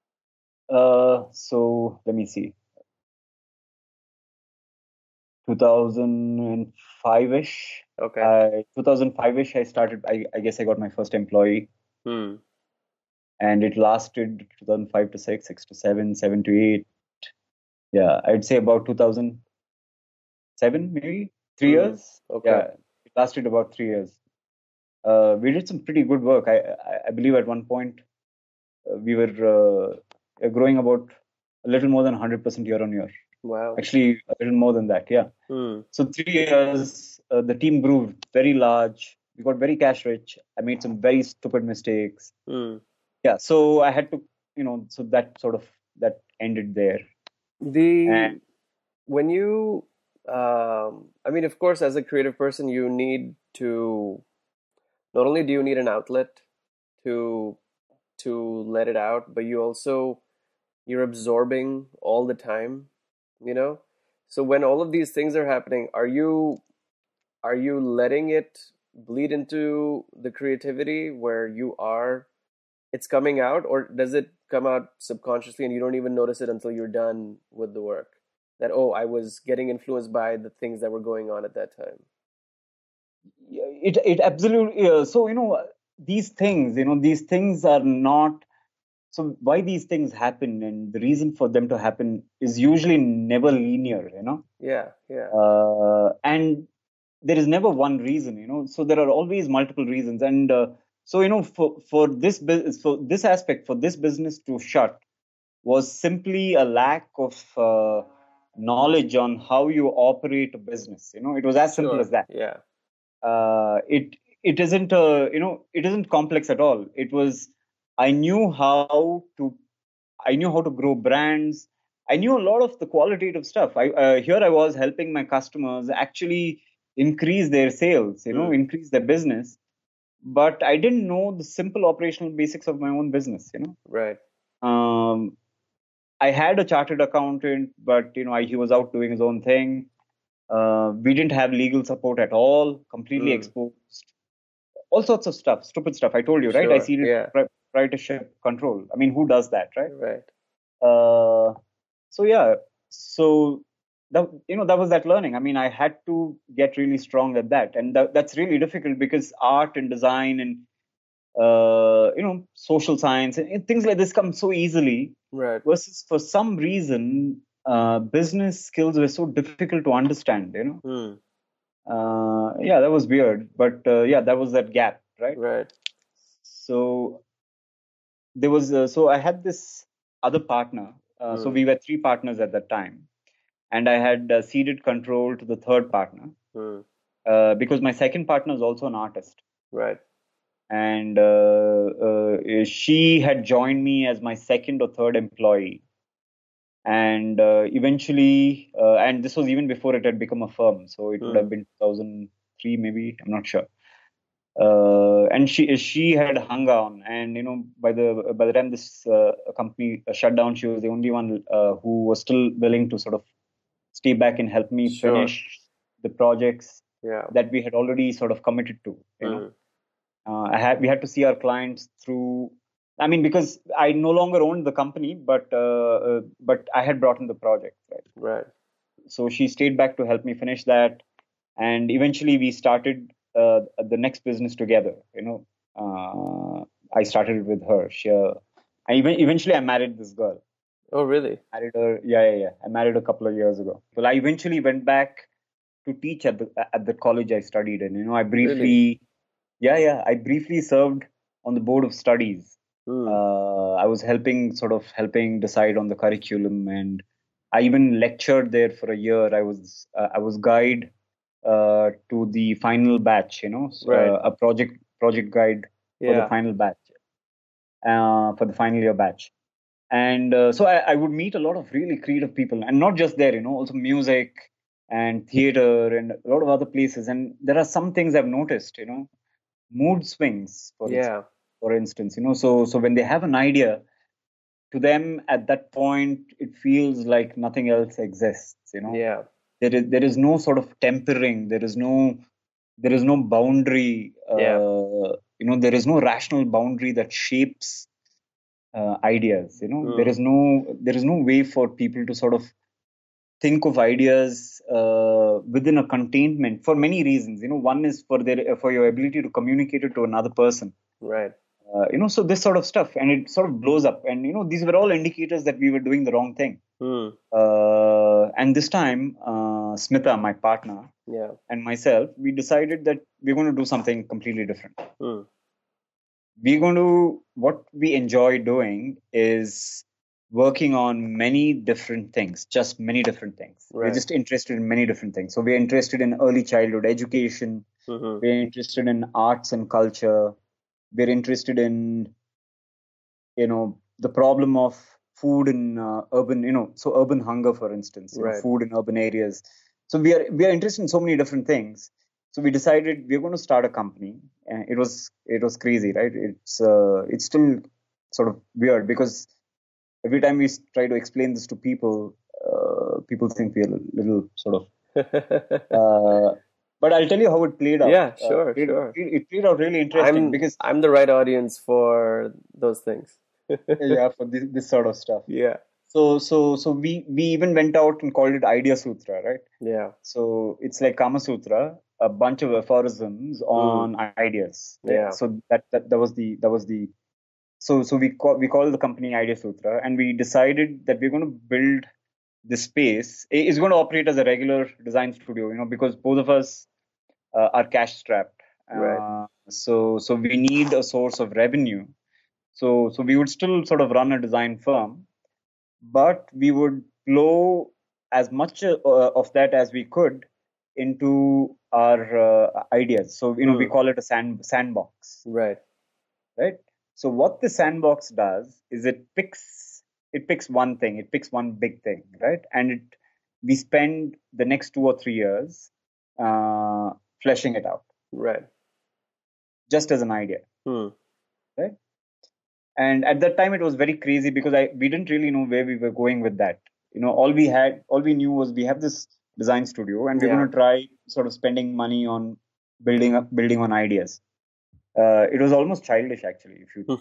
so let me see, 2005-ish. Okay. 2005-ish, I started. I guess I got my first employee, Hmm. and it lasted 2005 to 6, 6 to 7, 7 to 8. Yeah, I'd say about 2007, maybe 3 years. Okay. Yeah, it lasted about 3 years. We did some pretty good work. I believe at one point we were growing about a little more than 100% year on year. Wow. Actually, a little more than that. Yeah. Hmm. So 3 years, the team grew very large. We got very cash rich. I made some very stupid mistakes. Hmm. Yeah. So I had to, so that ended there. And The when you I mean, of course, as a creative person, you need to not only do you need an outlet to let it out, but you're absorbing all the time, you know? So when all of these things are happening, are you letting it bleed into the creativity where it's coming out, or does it come out subconsciously and you don't even notice it until you're done with the work? That, oh, I was getting influenced by the things that were going on at that time. it absolutely, so these things are not, so why these things happen, and the reason for them to happen is usually never linear. Yeah, yeah. And there is never one reason. So there are always multiple reasons. And so for this aspect, for this business to shut, was simply a lack of knowledge on how you operate a business. It was as simple as Sure. that. Yeah. It isn't it isn't complex at all. It was, I knew how to I knew how to grow brands. I knew a lot of the qualitative stuff. Here I was helping my customers actually increase their sales, Hmm. increase their business. But I didn't know the simple operational basics of my own business. Right. Um, I had a chartered accountant, but he was out doing his own thing. We didn't have legal support at all, completely Hmm. exposed. All sorts of stuff, stupid stuff. I told you, right? I Sure. ceded Yeah. proprietorship control. I mean, who does that, right? Right. Uh, so yeah, so that was that learning. I mean, I had to get really strong at that, and that's really difficult because art and design and social science and things like this come so easily. Right. Versus for some reason, business skills were so difficult to understand. Hmm. Yeah, that was weird, but yeah, that was that gap, right? Right. So there was so I had this other partner. So Hmm. we were three partners at that time, and I had ceded control to the third partner Hmm. because my second partner is also an artist, Right. and she had joined me as my second or third employee, and eventually, and this was even before it had become a firm, so it would Hmm. have been 2003, maybe, I'm not sure. And she had hung on, and by the time this company shut down, she was the only one who was still willing to sort of stay back and help me Sure. finish the projects Yeah. that we had already sort of committed to. Hmm. We had to see our clients through. I mean, because I no longer owned the company, but I had brought in the project, right? Right. so she stayed back to help me finish that, and eventually we started the next business together. I started it with her. Eventually I married this girl. Oh, really? Married her, yeah. I married a couple of years ago. Well, I eventually went back to teach at the college I studied in. I briefly, Really? I briefly served on the board of studies. Hmm. I was helping decide on the curriculum, and I even lectured there for a year. I was guide to the final batch. Right. A project guide for the Yeah. final batch, for the final year batch. And so I would meet a lot of really creative people, and not just there, also music and theater and a lot of other places. And there are some things I've noticed, mood swings, Yeah. for instance, so when they have an idea, to them at that point, it feels like nothing else exists. Yeah. There is no sort of tempering. There is no boundary. Yeah. There is no rational boundary that shapes ideas. There Hmm. is no way for people to sort of think of ideas within a containment for many reasons. One is for your ability to communicate it to another person. Right. So this sort of stuff, and it sort of blows up. And these were all indicators that we were doing the wrong thing. Hmm. And this time, Smita, my partner, Yeah. and myself, we decided that we're going to do something completely different. Hmm. What we enjoy doing is working on many different things, just many different things. We're Right. just interested in many different things. So we're interested in early childhood education. Mm-hmm. We're interested in arts and culture. We're interested in, the problem of food in urban, so urban hunger, for instance, Right. food in urban areas. So we are interested in so many different things. So we decided we're going to start a company. And it was crazy, right? It's still sort of weird because every time we try to explain this to people, people think we're a little sort of. But I'll tell you how it played out. Yeah, sure, It, sure. it played out really interesting I'm because I'm the right audience for those things. yeah, for this sort of stuff. Yeah. So we even went out and called it Idea Sutra, right? Yeah. So it's like Kama Sutra, a bunch of aphorisms Mm. on ideas. Yeah. So that was the so we call the company Idea Sutra, and we decided that we're going to build this space. It's going to operate as a regular design studio, because both of us are cash strapped. Right. So we need a source of revenue. So we would still sort of run a design firm, but we would flow as much of that as we could into our ideas. So we Mm. call it a sandbox, Right. right? So what the sandbox does is it picks one thing, it picks one big thing, right? And we spend the next 2 or 3 years uh, fleshing it out, Right. just as an idea, Mm. right? And at that time, it was very crazy because we didn't really know where we were going with that. All we knew was we have this design studio, and we're Yeah. going to try sort of spending money on building on ideas. It was almost childish, actually,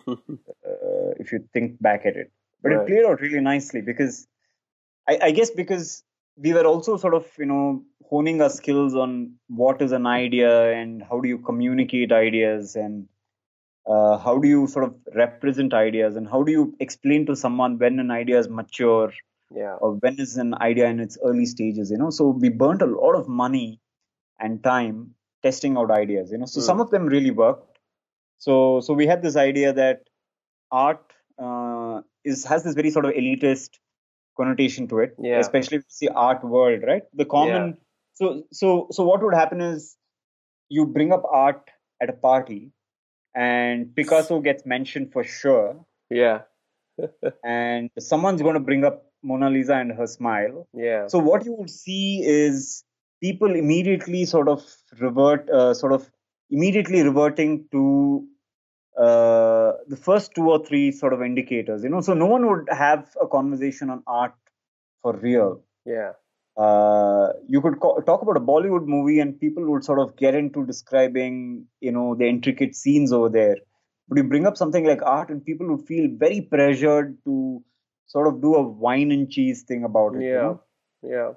if you think back at it. But it Right. played out really nicely because I guess because we were also sort of honing our skills on what is an idea and how do you communicate ideas, and how do you sort of represent ideas, and how do you explain to someone when an idea is mature Yeah. or when is an idea in its early stages. So we burnt a lot of money and time testing out ideas. So some Mm. of them really worked. So we had this idea that art has this very sort of elitist connotation to it, Yeah. especially if you see art world, right? The Yeah. common. So what would happen is you bring up art at a party, and Picasso gets mentioned for sure, Yeah. and someone's going to bring up Mona Lisa and her smile. Yeah. So what you would see is people immediately immediately reverting to the first 2 or 3 sort of indicators. So no one would have a conversation on art for real. Yeah. You could talk about a Bollywood movie, and people would sort of get into describing, the intricate scenes over there. But you bring up something like art, and people would feel very pressured to sort of do a wine and cheese thing about it. Yeah. Yeah.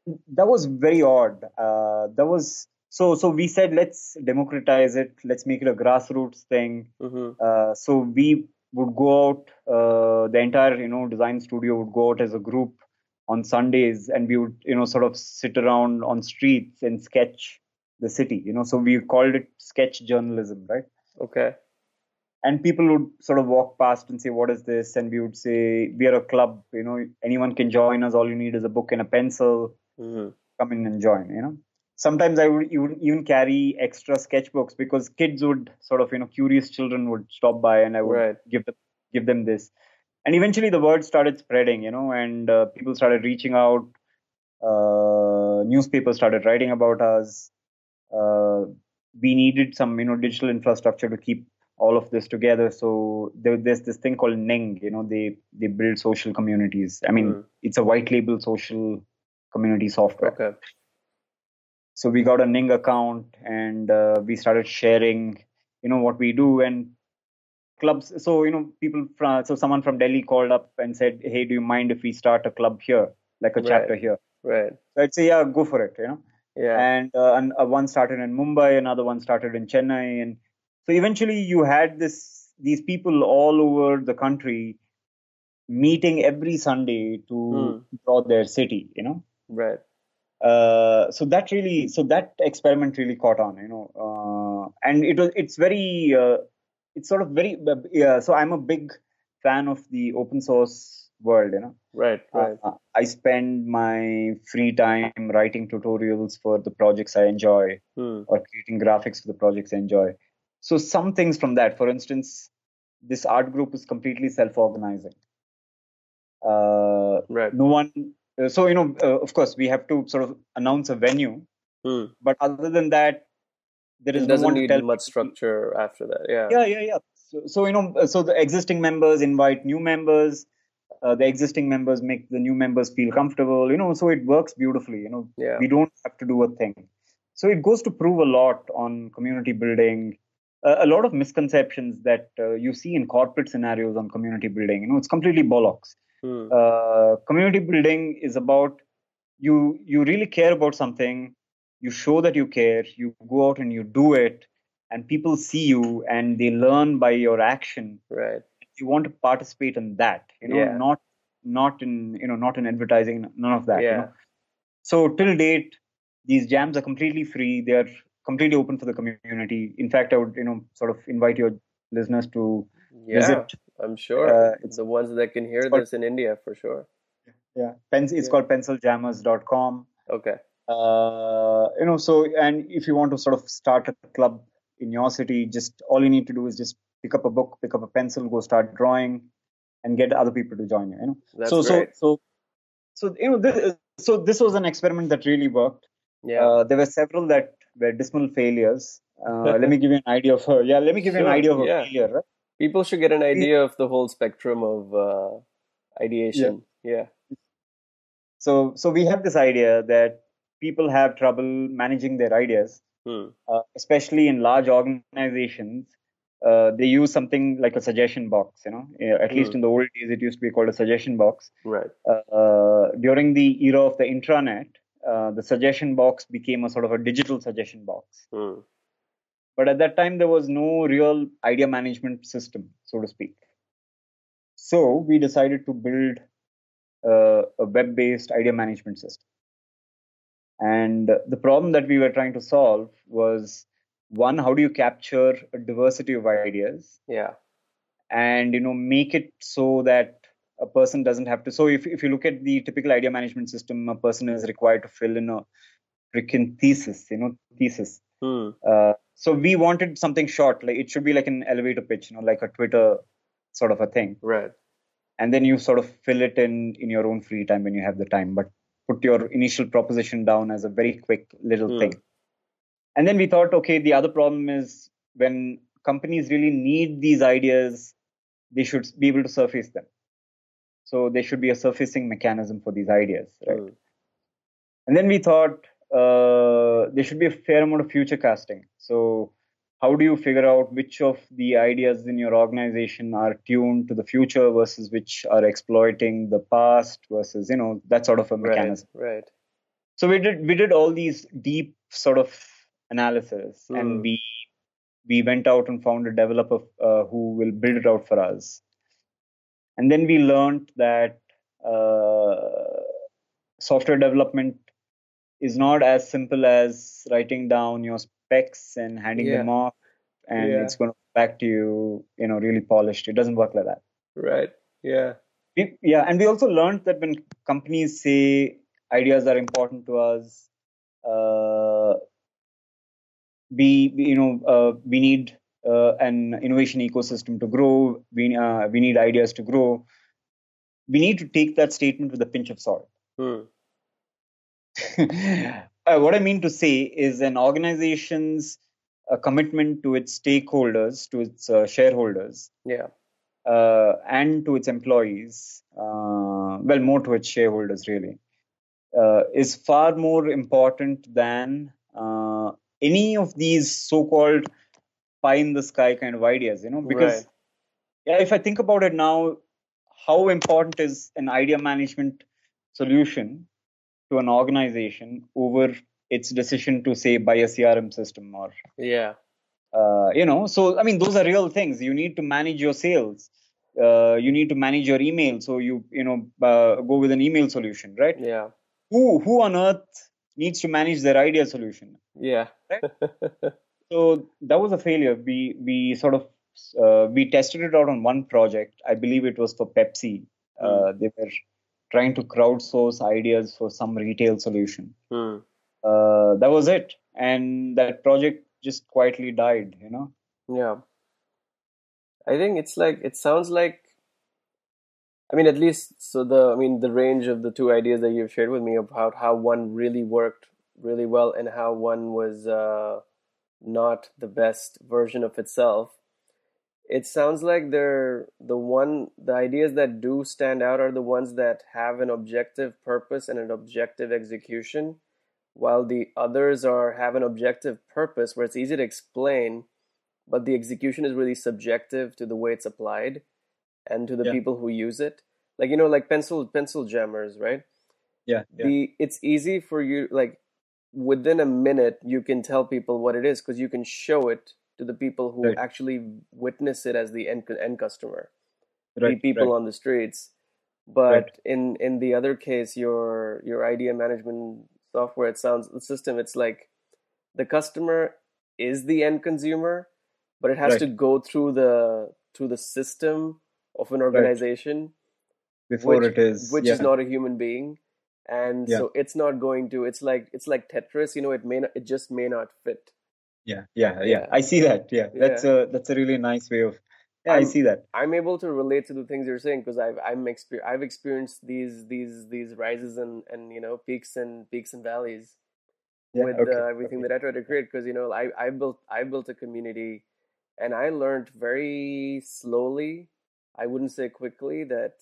That was very odd. That was so we said, let's democratize it. Let's make it a grassroots thing. Mm-hmm. So we would go out. The entire design studio would go out as a group on Sundays, and we would sort of sit around on streets and sketch the city. So we called it sketch journalism, right? Okay. And people would sort of walk past and say, what is this? And we would say, we are a club, anyone can join us. All you need is a book and a pencil. Mm-hmm. Come in and join. Sometimes I would even carry extra sketchbooks, because kids would sort of, curious children would stop by, and I would Right. give them this. And eventually the word started spreading, and people started reaching out. Newspapers started writing about us. We needed some, digital infrastructure to keep all of this together. So there's this thing called Ning. They build social communities. I mean, it's a white label social community software. Okay. So we got a Ning account, and we started sharing, what we do. And clubs. So someone from Delhi called up and said, "Hey, do you mind if we start a club here, like a chapter here?" Right. So I'd say, "Yeah, go for it." Yeah. And one started in Mumbai, another one started in Chennai, and so eventually you had these people all over the country meeting every Sunday to draw their city. Right. So that experiment really caught on. And it's sort of very, yeah. So I'm a big fan of the open source world. Right. Right. I spend my free time writing tutorials for the projects I enjoy, or creating graphics for the projects I enjoy. So some things from that, for instance, this art group is completely self-organizing. Right. No one. So of course, we have to sort of announce a venue, but other than that, there is It no doesn't one to need tell much people. structure after that. Yeah. Yeah. So the existing members invite new members. The existing members make the new members feel comfortable. So it works beautifully. Yeah. We don't have to do a thing. So it goes to prove a lot on community building. A lot of misconceptions that you see in corporate scenarios on community building. It's completely bollocks. Community building is about you really care about something. You show that you care. You go out and you do it, and people see you and they learn by your action. Right. You want to participate in that, Yeah. not in advertising, none of that. Yeah. So till date, these jams are completely free. They are completely open for the community. In fact, I would sort of invite your listeners to Yeah. visit. I'm sure It's the ones that can hear called, this in India for sure. it's called penciljammers.com. Okay. So, and if you want to sort of start a club in your city, just all you need to do is just pick up a book, pick up a pencil, go start drawing, and get other people to join you. That's so great. this was an experiment that really worked. Yeah. There were several that were dismal failures. Let me give you an idea of her. Yeah, let me give you an idea of a failure. Right? People should get an idea of the whole spectrum of ideation. Yeah. So we have this idea that people have trouble managing their ideas, especially in large organizations. They use something like a suggestion box. At least in the old days, it used to be called a suggestion box. Right. During the era of the intranet, the suggestion box became a sort of a digital suggestion box. But at that time, there was no real idea management system, so to speak. So we decided to build a web-based idea management system. And the problem that we were trying to solve was, one, how do you capture a diversity of ideas? Yeah. And make it so that a person doesn't have to. So if you look at the typical idea management system, a person is required to fill in a freaking thesis. So we wanted something short, like it should be like an elevator pitch, like a Twitter sort of a thing. Right. And then you sort of fill it in your own free time when you have the time, but put your initial proposition down as a very quick little thing. And then we thought, okay, the other problem is when companies really need these ideas, they should be able to surface them. So there should be a surfacing mechanism for these ideas, right? And then we thought there should be a fair amount of future casting. So how do you figure out which of the ideas in your organization are tuned to the future versus which are exploiting the past versus, that sort of a mechanism. Right. So we did all these deep sort of analysis, and Hmm. we went out and found a developer who will build it out for us. And then we learned that software development is not as simple as writing down your specs and handing Yeah. them off, and Yeah. it's going to come back to you, really polished. It doesn't work like that. Right. Yeah. Yeah, and we also learned that when companies say ideas are important to us, uh, we need an innovation ecosystem to grow. We need ideas to grow. We need to take that statement with a pinch of salt. Hmm. What I mean to say is an organization's commitment to its stakeholders, to its shareholders, Yeah. and to its employees, well, more to its shareholders really, is far more important than any of these so-called pie in the sky kind of ideas, Right. because yeah, if I think about it now, how important is an idea management solution to an organization over its decision to say buy a CRM system or Yeah. so I mean those are real things. You need to manage your sales. You need to manage your email, so go with an email solution, right? Yeah. Who on earth needs to manage their idea solution, Yeah. right? So that was a failure. We sort of we tested it out on one project. I believe it was for Pepsi. Hmm. They were trying to crowdsource ideas for some retail solution. Hmm. That was it, and that project just quietly died. Yeah. I think it's like it sounds like I mean at least so the range of the two ideas that you've shared with me about how one really worked really well and how one was not the best version of itself. It sounds like the ideas that do stand out are the ones that have an objective purpose and an objective execution, while the others have an objective purpose where it's easy to explain, but the execution is really subjective to the way it's applied and to the Yeah, people who use it. Like like pencil jammers, right? yeah, yeah. It's easy for you, like within a minute you can tell people what it is because you can show it to the people who Right, actually witness it as the end customer, the right, people right, on the streets. right. But in the other case, your idea management software, it sounds the system, it's like the customer is the end consumer, but it has to Right, go through the system of an right. organization, Before which it is, which is yeah, not a human being. And yeah, so it's not going to, it's like Tetris, it just may not fit. yeah, yeah, yeah. Yeah. I see that. Yeah, Yeah. that's a really nice way of. Yeah, I I'm see that. I'm able to relate to the things you're saying because I've experienced these rises and peaks and valleys Yeah, with okay, everything okay. that I try to create, because I built a community, and I learned very slowly, I wouldn't say quickly, that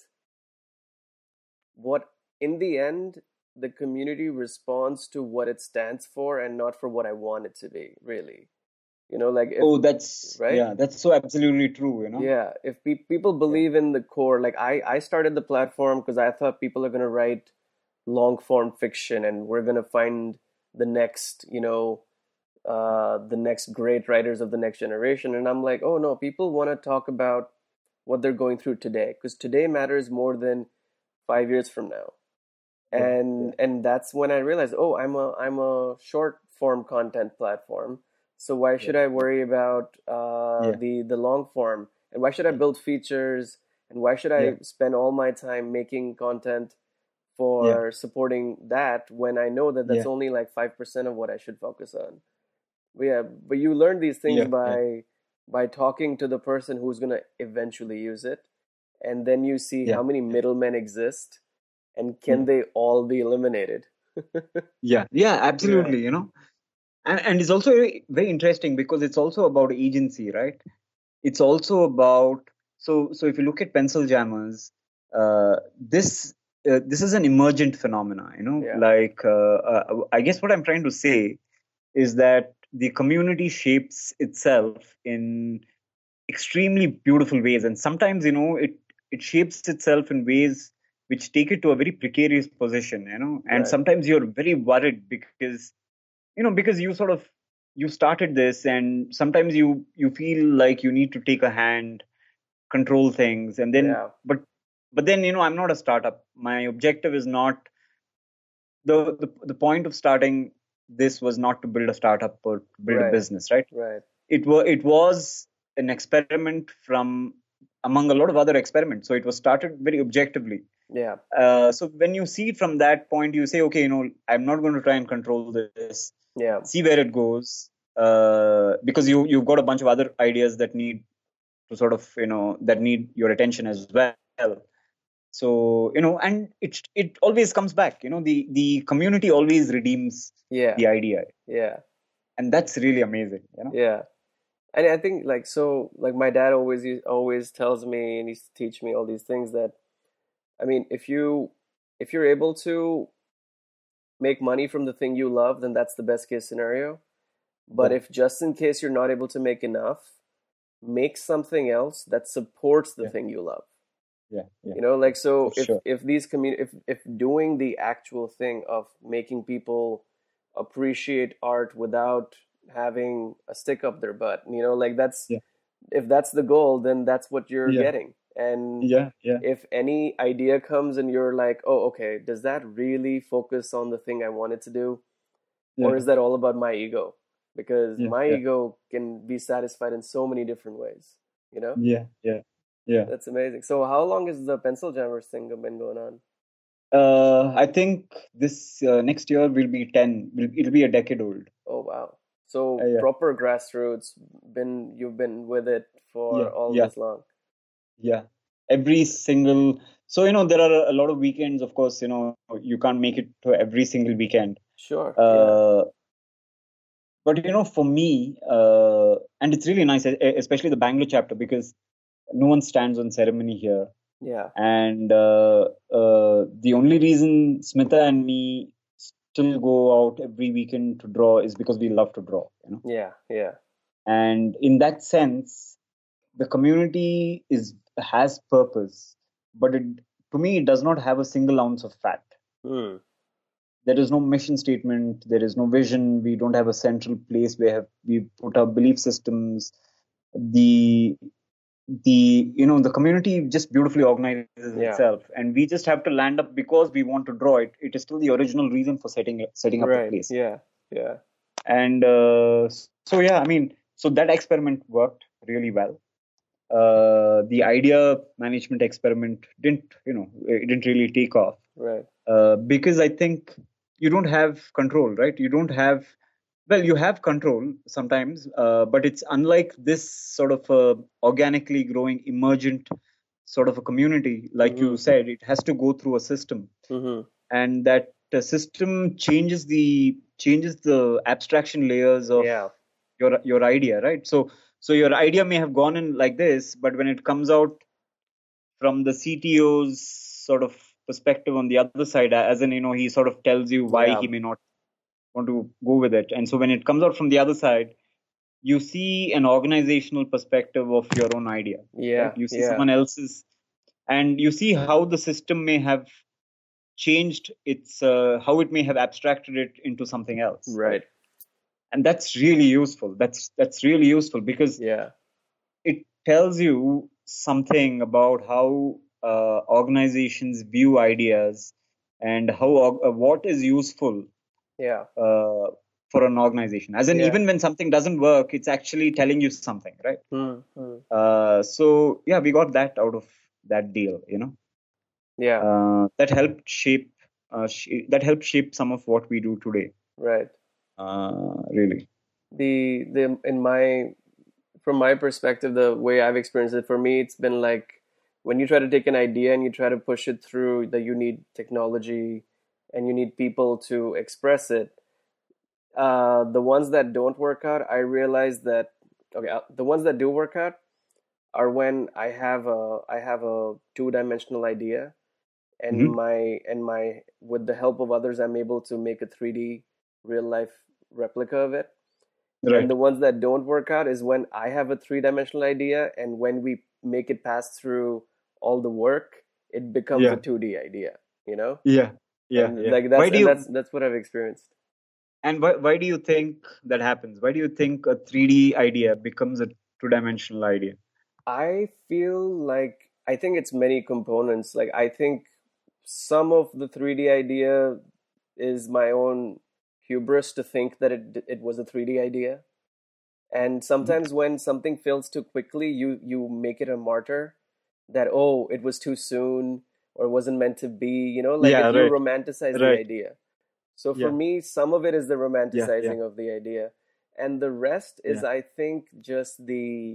what in the end the community responds to what it stands for and not for what I want it to be, really. Like if Oh, right. that's so absolutely true. Yeah, if people Yeah, believe in the core, like I started the platform because I thought people are going to write long form fiction and we're going to find the next, the next great writers of the next generation. And I'm like, oh no, people want to talk about what they're going through today because today matters more than 5 years from now. yeah, yeah, And that's when I realized, oh, I'm a short form content platform. So why yeah, should I worry about yeah, the long form? And why should I yeah, build features? And why should yeah, I spend all my time making content yeah, for supporting that when I know that that's yeah, only like 5% of what I should focus on? But yeah, but you learn these things yeah, yeah, by talking to the person who's gonna eventually use it, and then you see yeah, how many yeah, middlemen exist and yeah, can they all be eliminated? yeah, yeah, Yeah. absolutely. And it's also very, very interesting because it's also about agency, right? It's also about so if you look at pencil jammers, this this is an emergent phenomena. Yeah. Like I guess what I'm trying to say is that the community shapes itself in extremely beautiful ways, and sometimes it shapes itself in ways which take it to a very precarious position, and Right. sometimes you're very worried because, because you started this, and sometimes you feel like you need to take a hand, control things, and then, Yeah. but then, I'm not a startup. My objective is not the point of starting this was not to build a startup or to build a Right. business, right? Right. It was an experiment from among a lot of other experiments. So it was started very objectively. Yeah. So when you see it from that point, you say, okay, I'm not going to try and control this. Yeah. See where it goes, because you've got a bunch of other ideas that need to sort of that need your attention as well. So and it always comes back. The community always redeems Yeah. the idea, Yeah. and that's really amazing. Yeah. And I think like so like my dad always tells me and he used to teach me all these things that I mean if you're able to make money from the thing you love, then that's the best case scenario. But Yeah, if just in case you're not able to make enough, make something else that supports the yeah, thing you love. yeah, yeah, Like so for sure. if these if doing the actual thing of making people appreciate art without having a stick up their butt, like that's Yeah, if that's the goal, then that's what you're yeah, getting. And yeah, yeah, if any idea comes and you're like, oh, okay, does that really focus on the thing I wanted to do? Or yeah, is that all about my ego? Because yeah, my yeah, ego can be satisfied in so many different ways, you know? yeah, yeah, yeah. That's amazing. So how long has the pencil jammers thing been going on? I think this next year will be 10. It'll be a decade old. Oh wow. So Yeah, proper grassroots, you've been with it for yeah, all yeah, this long. yeah. Every single. So there are a lot of weekends. Of course, you can't make it to every single weekend. Sure. Yeah. Uh, but for me, and it's really nice, especially the Bangalore chapter, because no one stands on ceremony here. Yeah. And the only reason Smita and me still go out every weekend to draw is because we love to draw. Yeah. Yeah. And in that sense, the community has purpose, but to me, it does not have a single ounce of fat. Hmm. There is no mission statement. There is no vision. We don't have a central place where we put our belief systems. The the community just beautifully organizes Yeah. itself, and we just have to land up because we want to draw it. It is still the original reason for setting up the Right. place. Yeah. Yeah. And so yeah, I mean, so that experiment worked really well. The idea management experiment didn't really take off, Right. because I think you don't have control, right? You don't have, well, you have control sometimes, but it's unlike this sort of organically growing emergent sort of a community. Like you Mm-hmm. said, it has to go through a system, Mm-hmm. and that system changes the abstraction layers of Yeah. your idea, right? So your idea may have gone in like this, but when it comes out from the CTO's sort of perspective on the other side, as in, he sort of tells you why Yeah. he may not want to go with it. And so when it comes out from the other side, you see an organizational perspective of your own idea, right? Yeah. You see Yeah. someone else's, and you see how the system may have changed how it may have abstracted it into something else, Right. and that's really useful. That's really useful because Yeah. it tells you something about how organizations view ideas and how what is useful Yeah. for an organization. As in, Yeah. even when something doesn't work, it's actually telling you something, right? Mm-hmm. So yeah, we got that out of that deal. Yeah. That helped shape some of what we do today. Right. Really. The in my from my perspective, the way I've experienced it, for me, it's been like when you try to take an idea and you try to push it through, that you need technology and you need people to express it. The ones that don't work out, I realize that okay, the ones that do work out are when I have a two-dimensional idea and Hmm. my with the help of others I'm able to make a 3D real life replica of it. And Right. the ones that don't work out is when I have a three-dimensional idea and when we make it pass through all the work, it becomes a Yeah. 2D idea, you know? Yeah. Yeah. And Yeah. like Why that's do and you that's what I've experienced. and why do you think that happens? Why do you think a 3D idea becomes a two-dimensional idea? I feel like I think it's many components. Like I think some of the 3D idea is my own hubris to think that it was a 3D idea. And Mhm. sometimes when something fails too quickly, you make it a martyr that oh, it was too soon or it wasn't meant to be, like Yeah. you Right. romanticize the Right. idea. So for Yeah. me, some of it is the Yeah. Yeah. romanticizing of the idea, and the rest is Yeah. I think just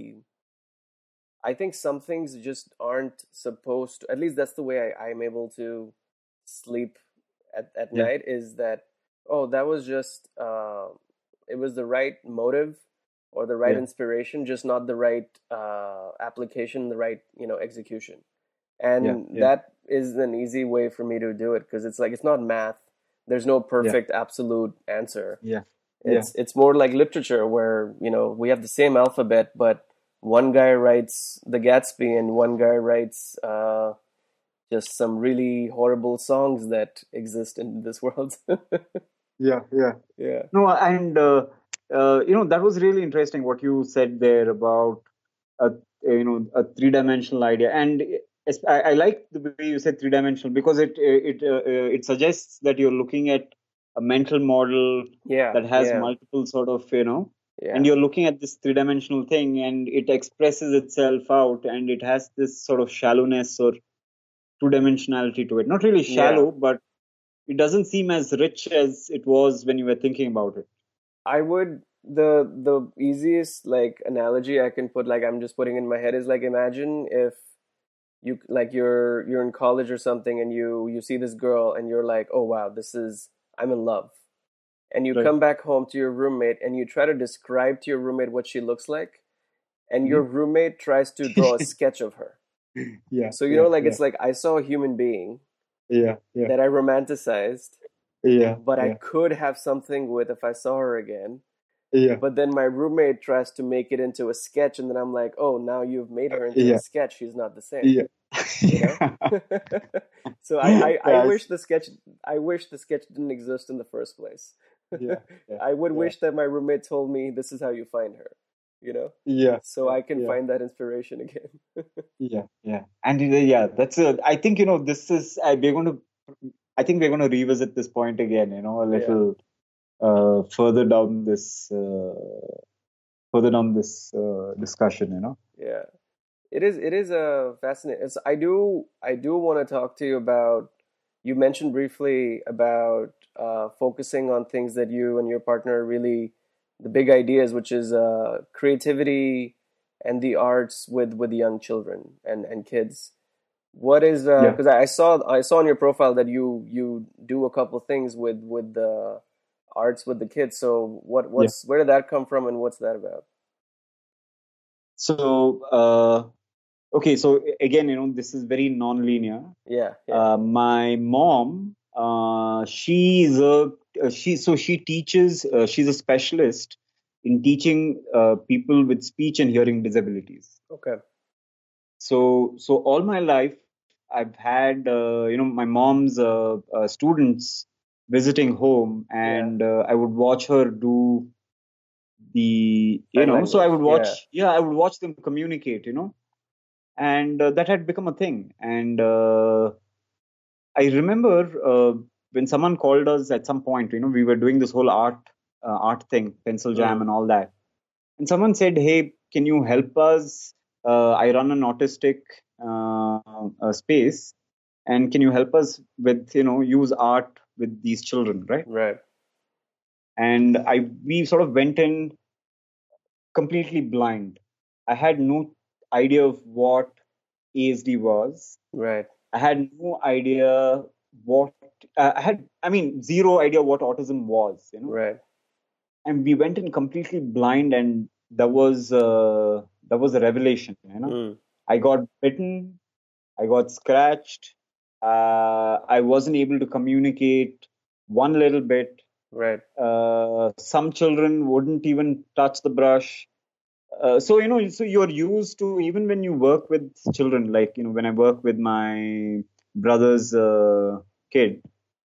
I think some things just aren't supposed to, at least that's the way I'm able to sleep at Yeah. night, is that, oh, that was just, it was the right motive or the right Yeah. inspiration, just not the right application, the right, execution. Yeah. And Yeah. that is an easy way for me to do it because it's like, it's not math. There's no Yeah. perfect absolute answer. Yeah. Yeah. It's more like literature where, we have the same alphabet, but one guy writes The Gatsby and one guy writes just some really horrible songs that exist in this world. Yeah. Yeah. Yeah. No, and that was really interesting what you said there about a a three-dimensional idea, and I like the way you said three-dimensional because it suggests that you're looking at a mental model Yeah. that has Yeah. multiple sort of and Yeah. you're looking at this three-dimensional thing, and it expresses itself out, and it has this sort of shallowness or two-dimensionality to it. Not really Yeah. shallow, but it doesn't seem as rich as it was when you were thinking about it. I would the easiest like analogy I can put, like I'm just putting in my head, is like, imagine if you like you're in college or something and you see this girl and you're like, oh wow, I'm in love. And you Right. come back home to your roommate and you try to describe to your roommate what she looks like, and your Mhm. roommate tries to draw a sketch of her. Yeah. So Yeah. like Yeah. it's like I saw a human being Yeah. Yeah. that I romanticized, Yeah. but I Yeah. could have something with if I saw her again. Yeah. But then my roommate tries to make it into a sketch, and then I'm like, oh, now you've made her into a Yeah. sketch. She's not the same, Yeah. you know? So I Yes. wish the sketch didn't exist in the first place. Yeah. Yeah. I would Yeah. wish that my roommate told me this is how you find her, Yeah. so Yeah. I can Yeah. find that inspiration again. Yeah. Yeah. And that's I think this is I think we're going to revisit this point again. A Yeah, little further down this discussion. yeah. It is a fascinating. I do want to talk to you about. You mentioned briefly about focusing on things that you and your partner really, the big ideas, which is creativity and the arts with young children and kids. What is Yeah. because I saw on your profile that you do a couple things with the arts with the kids. So Yeah. where did that come from and what's that about? So okay. So again, this is very non-linear. Yeah, yeah. My mom, she teaches. She's a specialist in teaching people with speech and hearing disabilities. Okay. So all my life, I've had my mom's students visiting home, Yeah. and I would watch her do the Sign so I language. would Yeah. watch them communicate, and that had become a thing. And I remember when someone called us at some point, we were doing this whole art thing, pencil jam Mm. and all that. And someone said, "Hey, can you help us? I run an autistic space, and can you help us with, use art with these children, right?" Right. And we sort of went in completely blind. I had no idea of what ASD was. Right. I had no idea what I mean, zero idea what autism was, Right. and we went in completely blind, and that was a revelation. Mm. I got bitten, I got scratched, I wasn't able to communicate one little bit. Right. Some children wouldn't even touch the brush. So you're used to, even when you work with children, like, when I work with my brother's kid,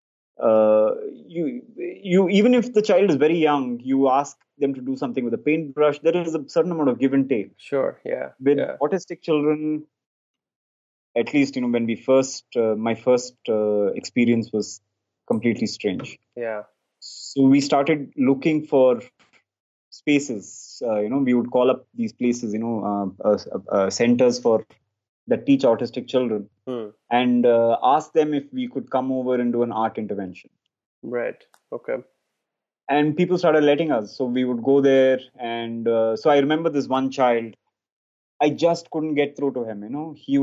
you even if the child is very young, you ask them to do something with a paintbrush. There is a certain amount of give and take. Sure. Yeah. With Yeah. autistic children, at least, when we my first experience was completely strange. Yeah. So we started looking for spaces. We would call up these places, centers that teach autistic children, and ask them if we could come over and do an art intervention. Right. Okay. And people started letting us. So we would go there, and so I remember this one child. I just couldn't get through to him.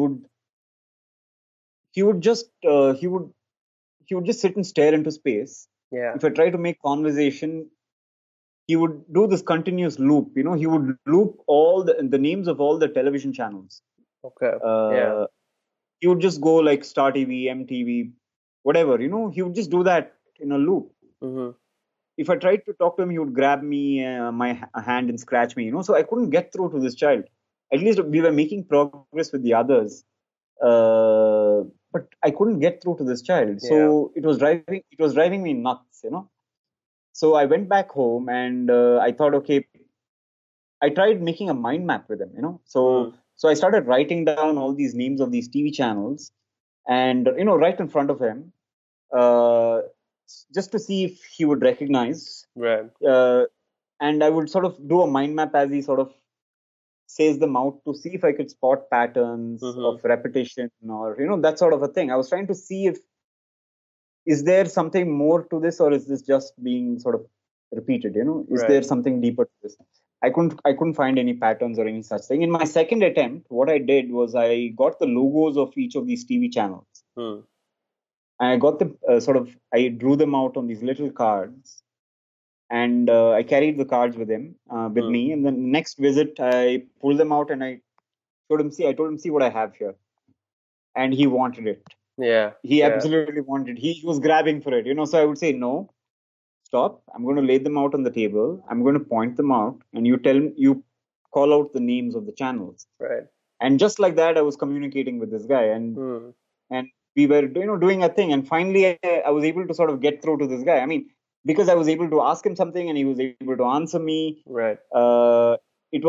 He would just he would just sit and stare into space. Yeah. If I try to make conversation, he would do this continuous loop. He would loop all the names of all the television channels. Okay. Yeah. He would just go like Star TV, MTV, whatever. He would just do that in a loop. Mm-hmm. If I tried to talk to him, he would grab me, my hand, and scratch me. So I couldn't get through to this child. At least we were making progress with the others, but I couldn't get through to this child. So it was driving me nuts. So I went back home, and I thought, okay, I tried making a mind map with him. So I started writing down all these names of these TV channels, and right in front of him, just to see if he would recognize. Right. And I would sort of do a mind map as he sort of says them out, to see if I could spot patterns of repetition, or that sort of a thing. I was trying to see if is there something more to this, or is this just being sort of repeated? Is there something deeper to this? I couldn't find any patterns or any such thing. In my second attempt, what I did was I got the logos of each of these TV channels. And I got them I drew them out on these little cards, and I carried the cards with me. And then next visit, I pulled them out and I told him, see what I have here. And he wanted it. Yeah. He absolutely wanted it. He was grabbing for it, So I would say, no, stop. I'm going to lay them out on the table. I'm going to point them out, and you call out the names of the channels. Right. And just like that, I was communicating with this guy, and we were, doing a thing. And finally, I was able to sort of get through to this guy. I mean, because I was able to ask him something, and he was able to answer me. Right. It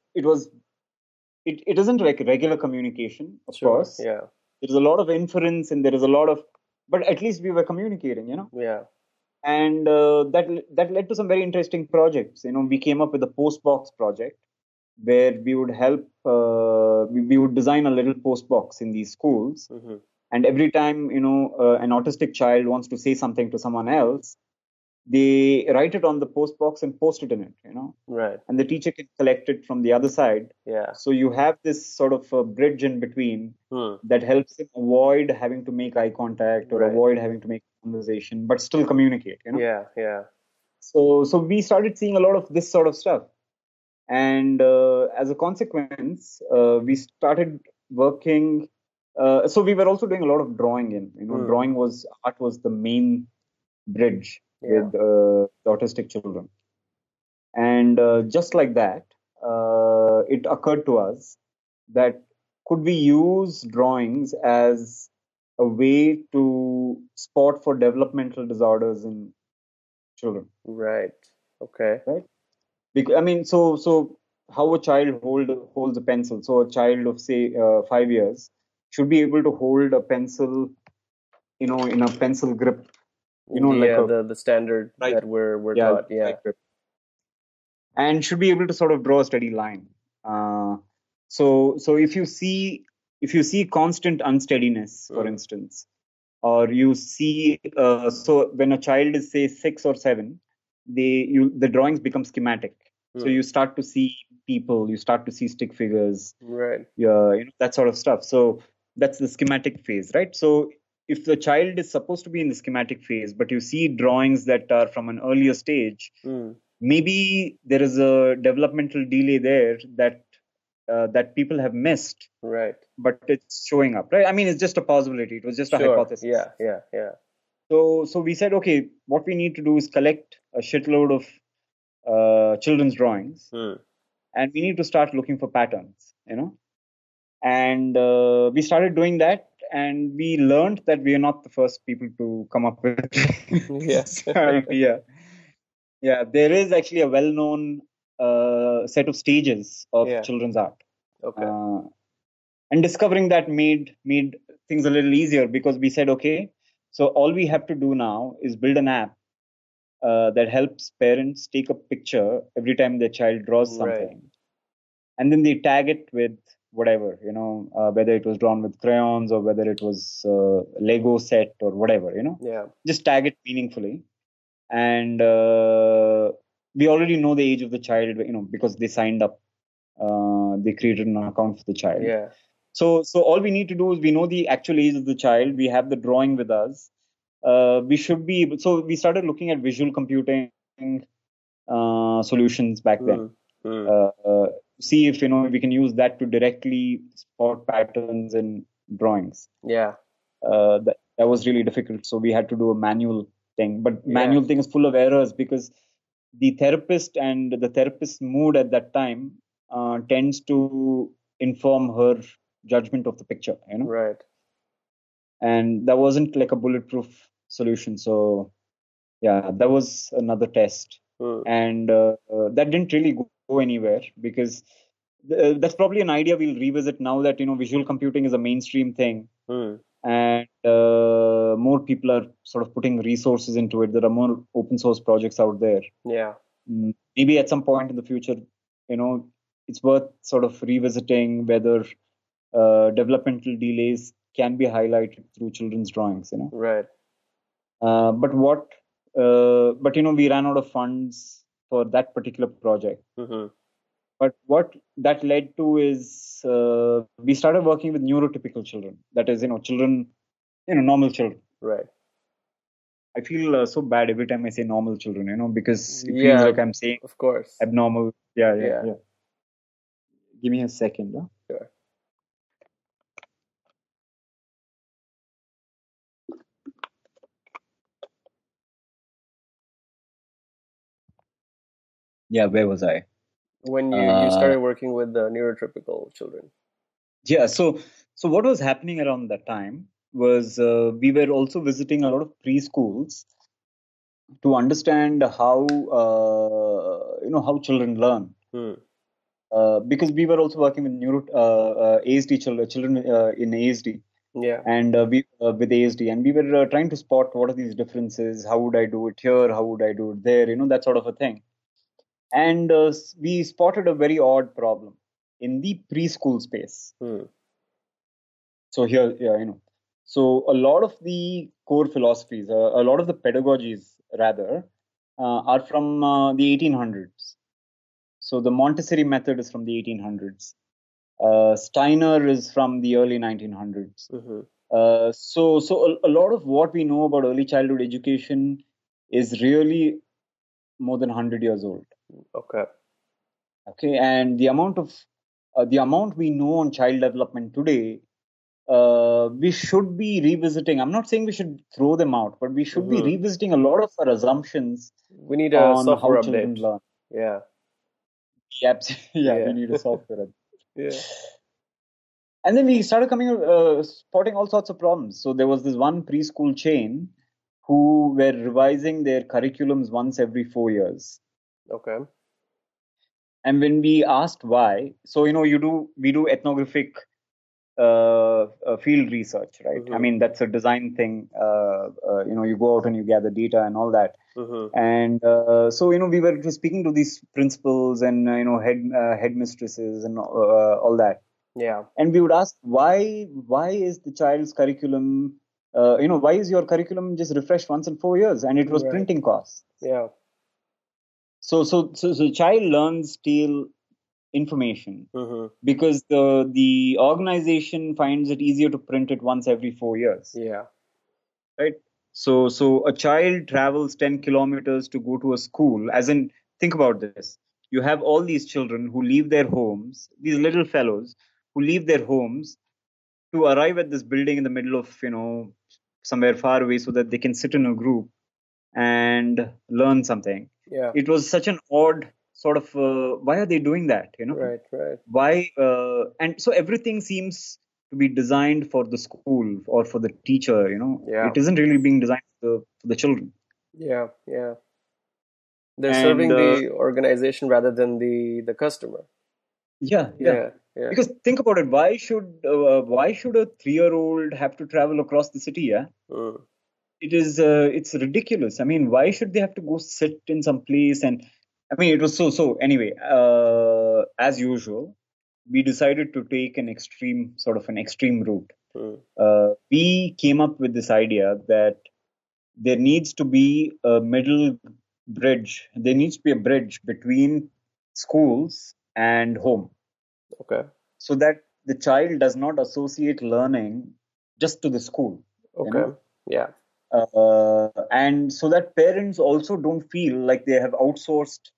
isn't like regular communication, of course. Yeah. There's a lot of inference, and there is a lot of, but at least we were communicating, Yeah. And that led to some very interesting projects. We came up with a postbox project, where we would help. We would design a little postbox in these schools, and every time an autistic child wants to say something to someone else, they write it on the postbox and post it in it. Right. And the teacher can collect it from the other side. Yeah. So you have this sort of a bridge in between that helps him avoid having to make eye contact, or avoid having to make conversation, but still communicate. Yeah. Yeah. So we started seeing a lot of this sort of stuff, and as a consequence, we started working. So we were also doing a lot of drawing. Art was the main bridge with the autistic children. And just like that, it occurred to us that could we use drawings as a way to spot for developmental disorders in children. Right. Okay. Right. Because so how a child holds a pencil. So a child of say 5 years should be able to hold a pencil, in a pencil grip. The standard that we're taught. Yeah. And should be able to sort of draw a steady line. So if you see constant unsteadiness, for instance, or you see, so when a child is say 6 or 7, the drawings become schematic. So you start to see people, you start to see stick figures, right? That sort of stuff. So that's the schematic phase, right? So if the child is supposed to be in the schematic phase, but you see drawings that are from an earlier stage, maybe there is a developmental delay there that people have missed, right? But it's showing up, right? I mean, it's just a possibility. It was just a hypothesis. Yeah. So we said, okay, what we need to do is collect a shitload of children's drawings, and we need to start looking for patterns, and we started doing that, and we learned that we are not the first people to come up with Yeah. this idea. Yeah, there is actually a well-known set of stages of Yeah. children's art. Okay. And discovering that made things a little easier, because we said, okay, so all we have to do now is build an app that helps parents take a picture every time their child draws Right. something, and then they tag it with whatever, whether it was drawn with crayons or whether it was Lego set or whatever, Yeah. just tag it meaningfully. And we already know the age of the child, because they signed up, they created an account for the child. Yeah. So all we need to do is, we know the actual age of the child, we have the drawing with us. We should be able, so we started looking at visual computing solutions back then. See if we can use that to directly spot patterns in drawings. Yeah. That was really difficult, so we had to do a manual thing. But manual thing is full of errors, because the therapist and the therapist's mood at that time tends to inform her judgment of the picture, Right. and that wasn't like a bulletproof solution. So yeah, that was another test. And that didn't really go anywhere, because that's probably an idea we'll revisit now that visual computing is a mainstream thing, and more people are sort of putting resources into it. There are more open source projects out there. Yeah. Maybe at some point in the future, it's worth sort of revisiting whether developmental delays can be highlighted through children's drawings. Right. But we ran out of funds for that particular project. But what that led to is we started working with neurotypical children. That is, children, normal children. Right. I feel so bad every time I say normal children, because it Yeah, feels like I'm saying of course. abnormal. Yeah. Yeah. Give me a second. Huh? Sure. Yeah, where was I? When you started working with the neurotypical children. Yeah, so what was happening around that time was we were also visiting a lot of preschools to understand how how children learn. Because we were also working with ASD children in ASD. Yeah. And we with ASD, and we were trying to spot what are these differences. How would I do it here? How would I do it there? That sort of a thing. And we spotted a very odd problem in the preschool space. So here, so a lot of the core philosophies, a lot of the pedagogies rather, are from the 1800s. So the Montessori method is from the 1800s. Steiner is from the early 1900s. So a lot of what we know about early childhood education is really more than 100 years old. Okay, and the amount we know on child development today, we should be revisiting. I'm not saying we should throw them out, but we should be revisiting a lot of our assumptions. We need a software update. Children learn. Yeah. We need a software update. Yeah. And then we started spotting all sorts of problems. So there was this one preschool chain who were revising their curriculums once every 4 years. Okay. And when we asked why, so we do ethnographic field research, right? I mean, that's a design thing. You go out and you gather data and all that. And so we were speaking to these principals and headmistresses and all that. Yeah. And we would ask why is the child's curriculum, why is your curriculum just refreshed once in 4 years? And it was printing costs. Yeah. So the child learns still information because the organization finds it easier to print it once every 4 years. Yeah. Right. So a child travels 10 kilometers to go to a school. As in, think about this. You have all these children who leave their homes, these little fellows who leave their homes to arrive at this building in the middle of, somewhere far away so that they can sit in a group and learn something. Yeah. It was such an odd sort of why are they doing that? Right, right. Why? And so everything seems to be designed for the school or for the teacher. Yeah, It isn't really being designed for the children. yeah, yeah. They're And serving the organization rather than the customer. yeah, yeah. Yeah, yeah. Because think about it. Why should a 3-year-old have to travel across the city? Yeah, Mm, it's ridiculous. I mean, why should they have to go sit in some place? And I mean, it was so. Anyway, as usual, we decided to take an extreme route. mm, We came up with this idea that there needs to be a middle bridge. There needs to be a bridge between schools and home, okay, so that the child does not associate learning just to the school. You okay. know, Yeah. and so that parents also don't feel like they have outsourced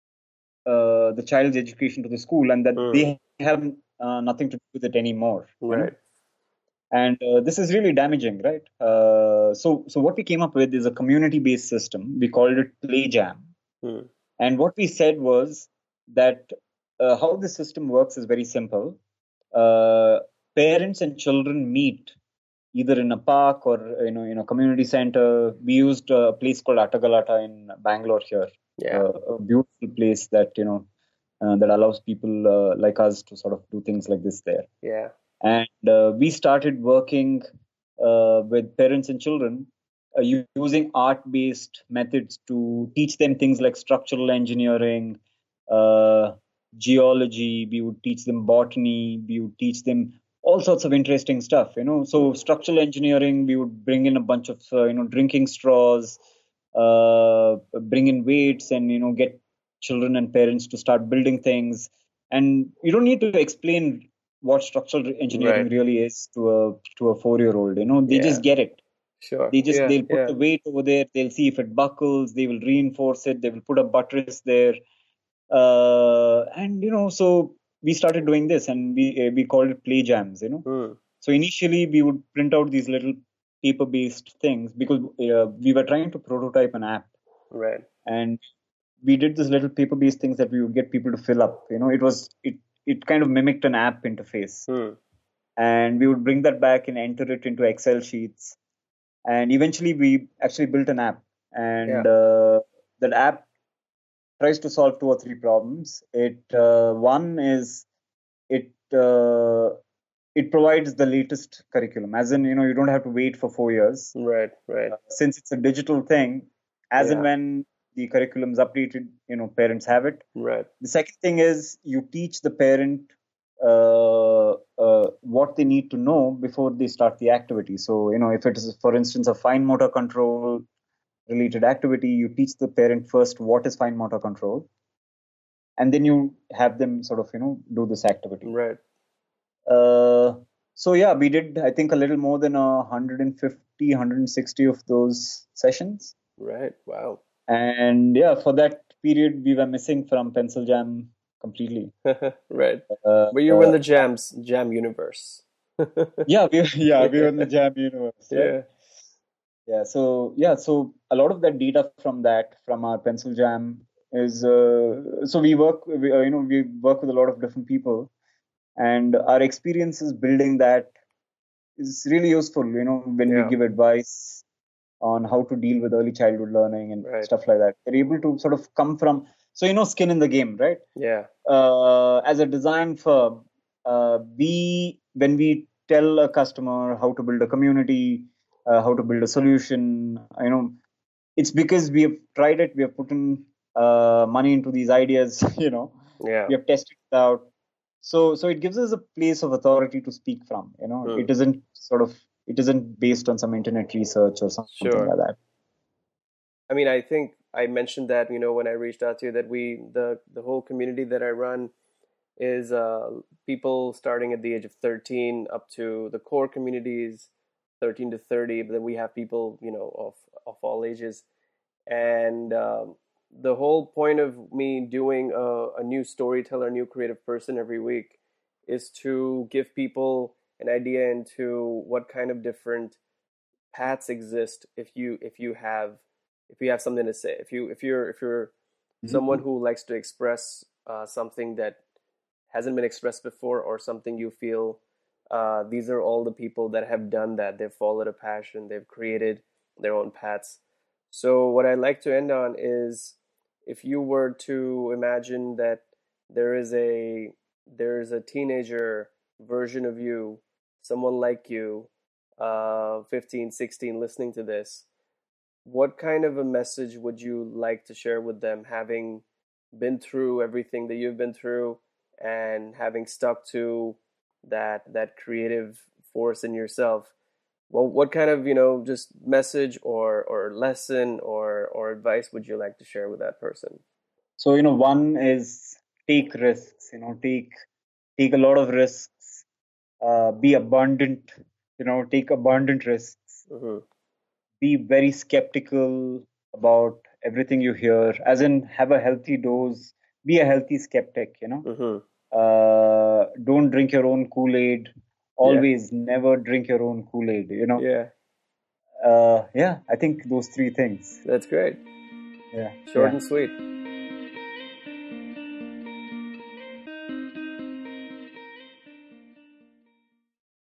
the child's education to the school, and that Mm, they have nothing to do with it anymore. right. And this is really damaging, right? So what we came up with is a community-based system. We called it PlayJam. Mm, And what we said was that how the system works is very simple. Uh, Parents and children meet either in a park or in a community center. We used a place called Atagalata in Bangalore here, yeah. a beautiful place that that allows people like us to sort of do things like this there. Yeah. And we started working with parents and children using art-based methods to teach them things like structural engineering, uh, geology. We would teach them botany. We would teach them all sorts of interesting stuff. So Mm, structural engineering, we would bring in a bunch of drinking straws, bring in weights, and get children and parents to start building things. And you don't need to explain what structural engineering right. really is to a 4-year-old. They just Yeah. get it. Sure. They'll Yeah, put yeah. the weight over there. They'll see if it buckles. They will reinforce it. They will put a buttress there. And so we started doing this, and we called it play jams. Mm, So initially we would print out these little paper-based things because we were trying to prototype an app, right. and we did this little paper-based things that we would get people to fill up. It kind of mimicked an app interface, Mm, and we would bring that back and enter it into Excel sheets. And eventually, we actually built an app, yeah. and that app tries to solve 2 or 3 problems. One is it it provides the latest curriculum, as in you don't have to wait for 4 years. Right, right. Since it's a digital thing, as and Yeah. when the curriculum is updated, parents have it. Right. The second thing is you teach the parent what they need to know before they start the activity. So, if it is, for instance, a fine motor control related activity, you teach the parent first what is fine motor control, and then you have them sort of, do this activity. Right. So yeah, we did, I think, a little more than 150, 160 of those sessions. Right. Wow. And yeah, for that period, we were missing from Pencil Jam completely. Right. Uh, But you were in the jam universe. we were in the Yeah. Jam universe, right? Yeah. So a lot of that data from our Pencil Jam is so we work with a lot of different people, and our experiences building that is really useful. When we Yeah. give advice on how to deal with early childhood learning and Right. stuff like that, we're able to sort of come from skin in the game, right? Yeah. As a design firm, when we tell a customer how to build a community, how to build a solution, it's because we have tried it. We have put in money into these ideas. Yeah. We have tested it out. So it gives us a place of authority to speak from. Hmm. It isn't based on some internet research or something Sure. like that. I mean, I think I mentioned that, when I reached out to you, that the whole community that I run is people starting at the age of 13 up to the core communities, 13 to 30, but then we have people, of all ages. And the whole point of me doing a new storyteller, new creative person every week is to give people an idea into what kind of different paths exist if you have something to say, if you're someone who likes to express something that hasn't been expressed before, or something you feel these are all the people that have done that. They've followed a passion, they've created their own paths. So, what I'd like to end on is, if you were to imagine that there is a teenager version of you, someone like you, 15, 16, listening to this, what kind of a message would you like to share with them, having been through everything that you've been through and having stuck to that creative force in yourself? Well, what kind of, just message or lesson or advice would you like to share with that person? So, one is take risks, take a lot of risks, be abundant, take abundant risks, Mm-hmm. be very skeptical about everything you hear, as in have a healthy dose, be a healthy skeptic. Mm-hmm. Don't drink your own Kool-Aid. Yeah. Always never drink your own Kool-Aid. Yeah. Yeah, I think those three things. That's great. Yeah. Short Yeah. and sweet.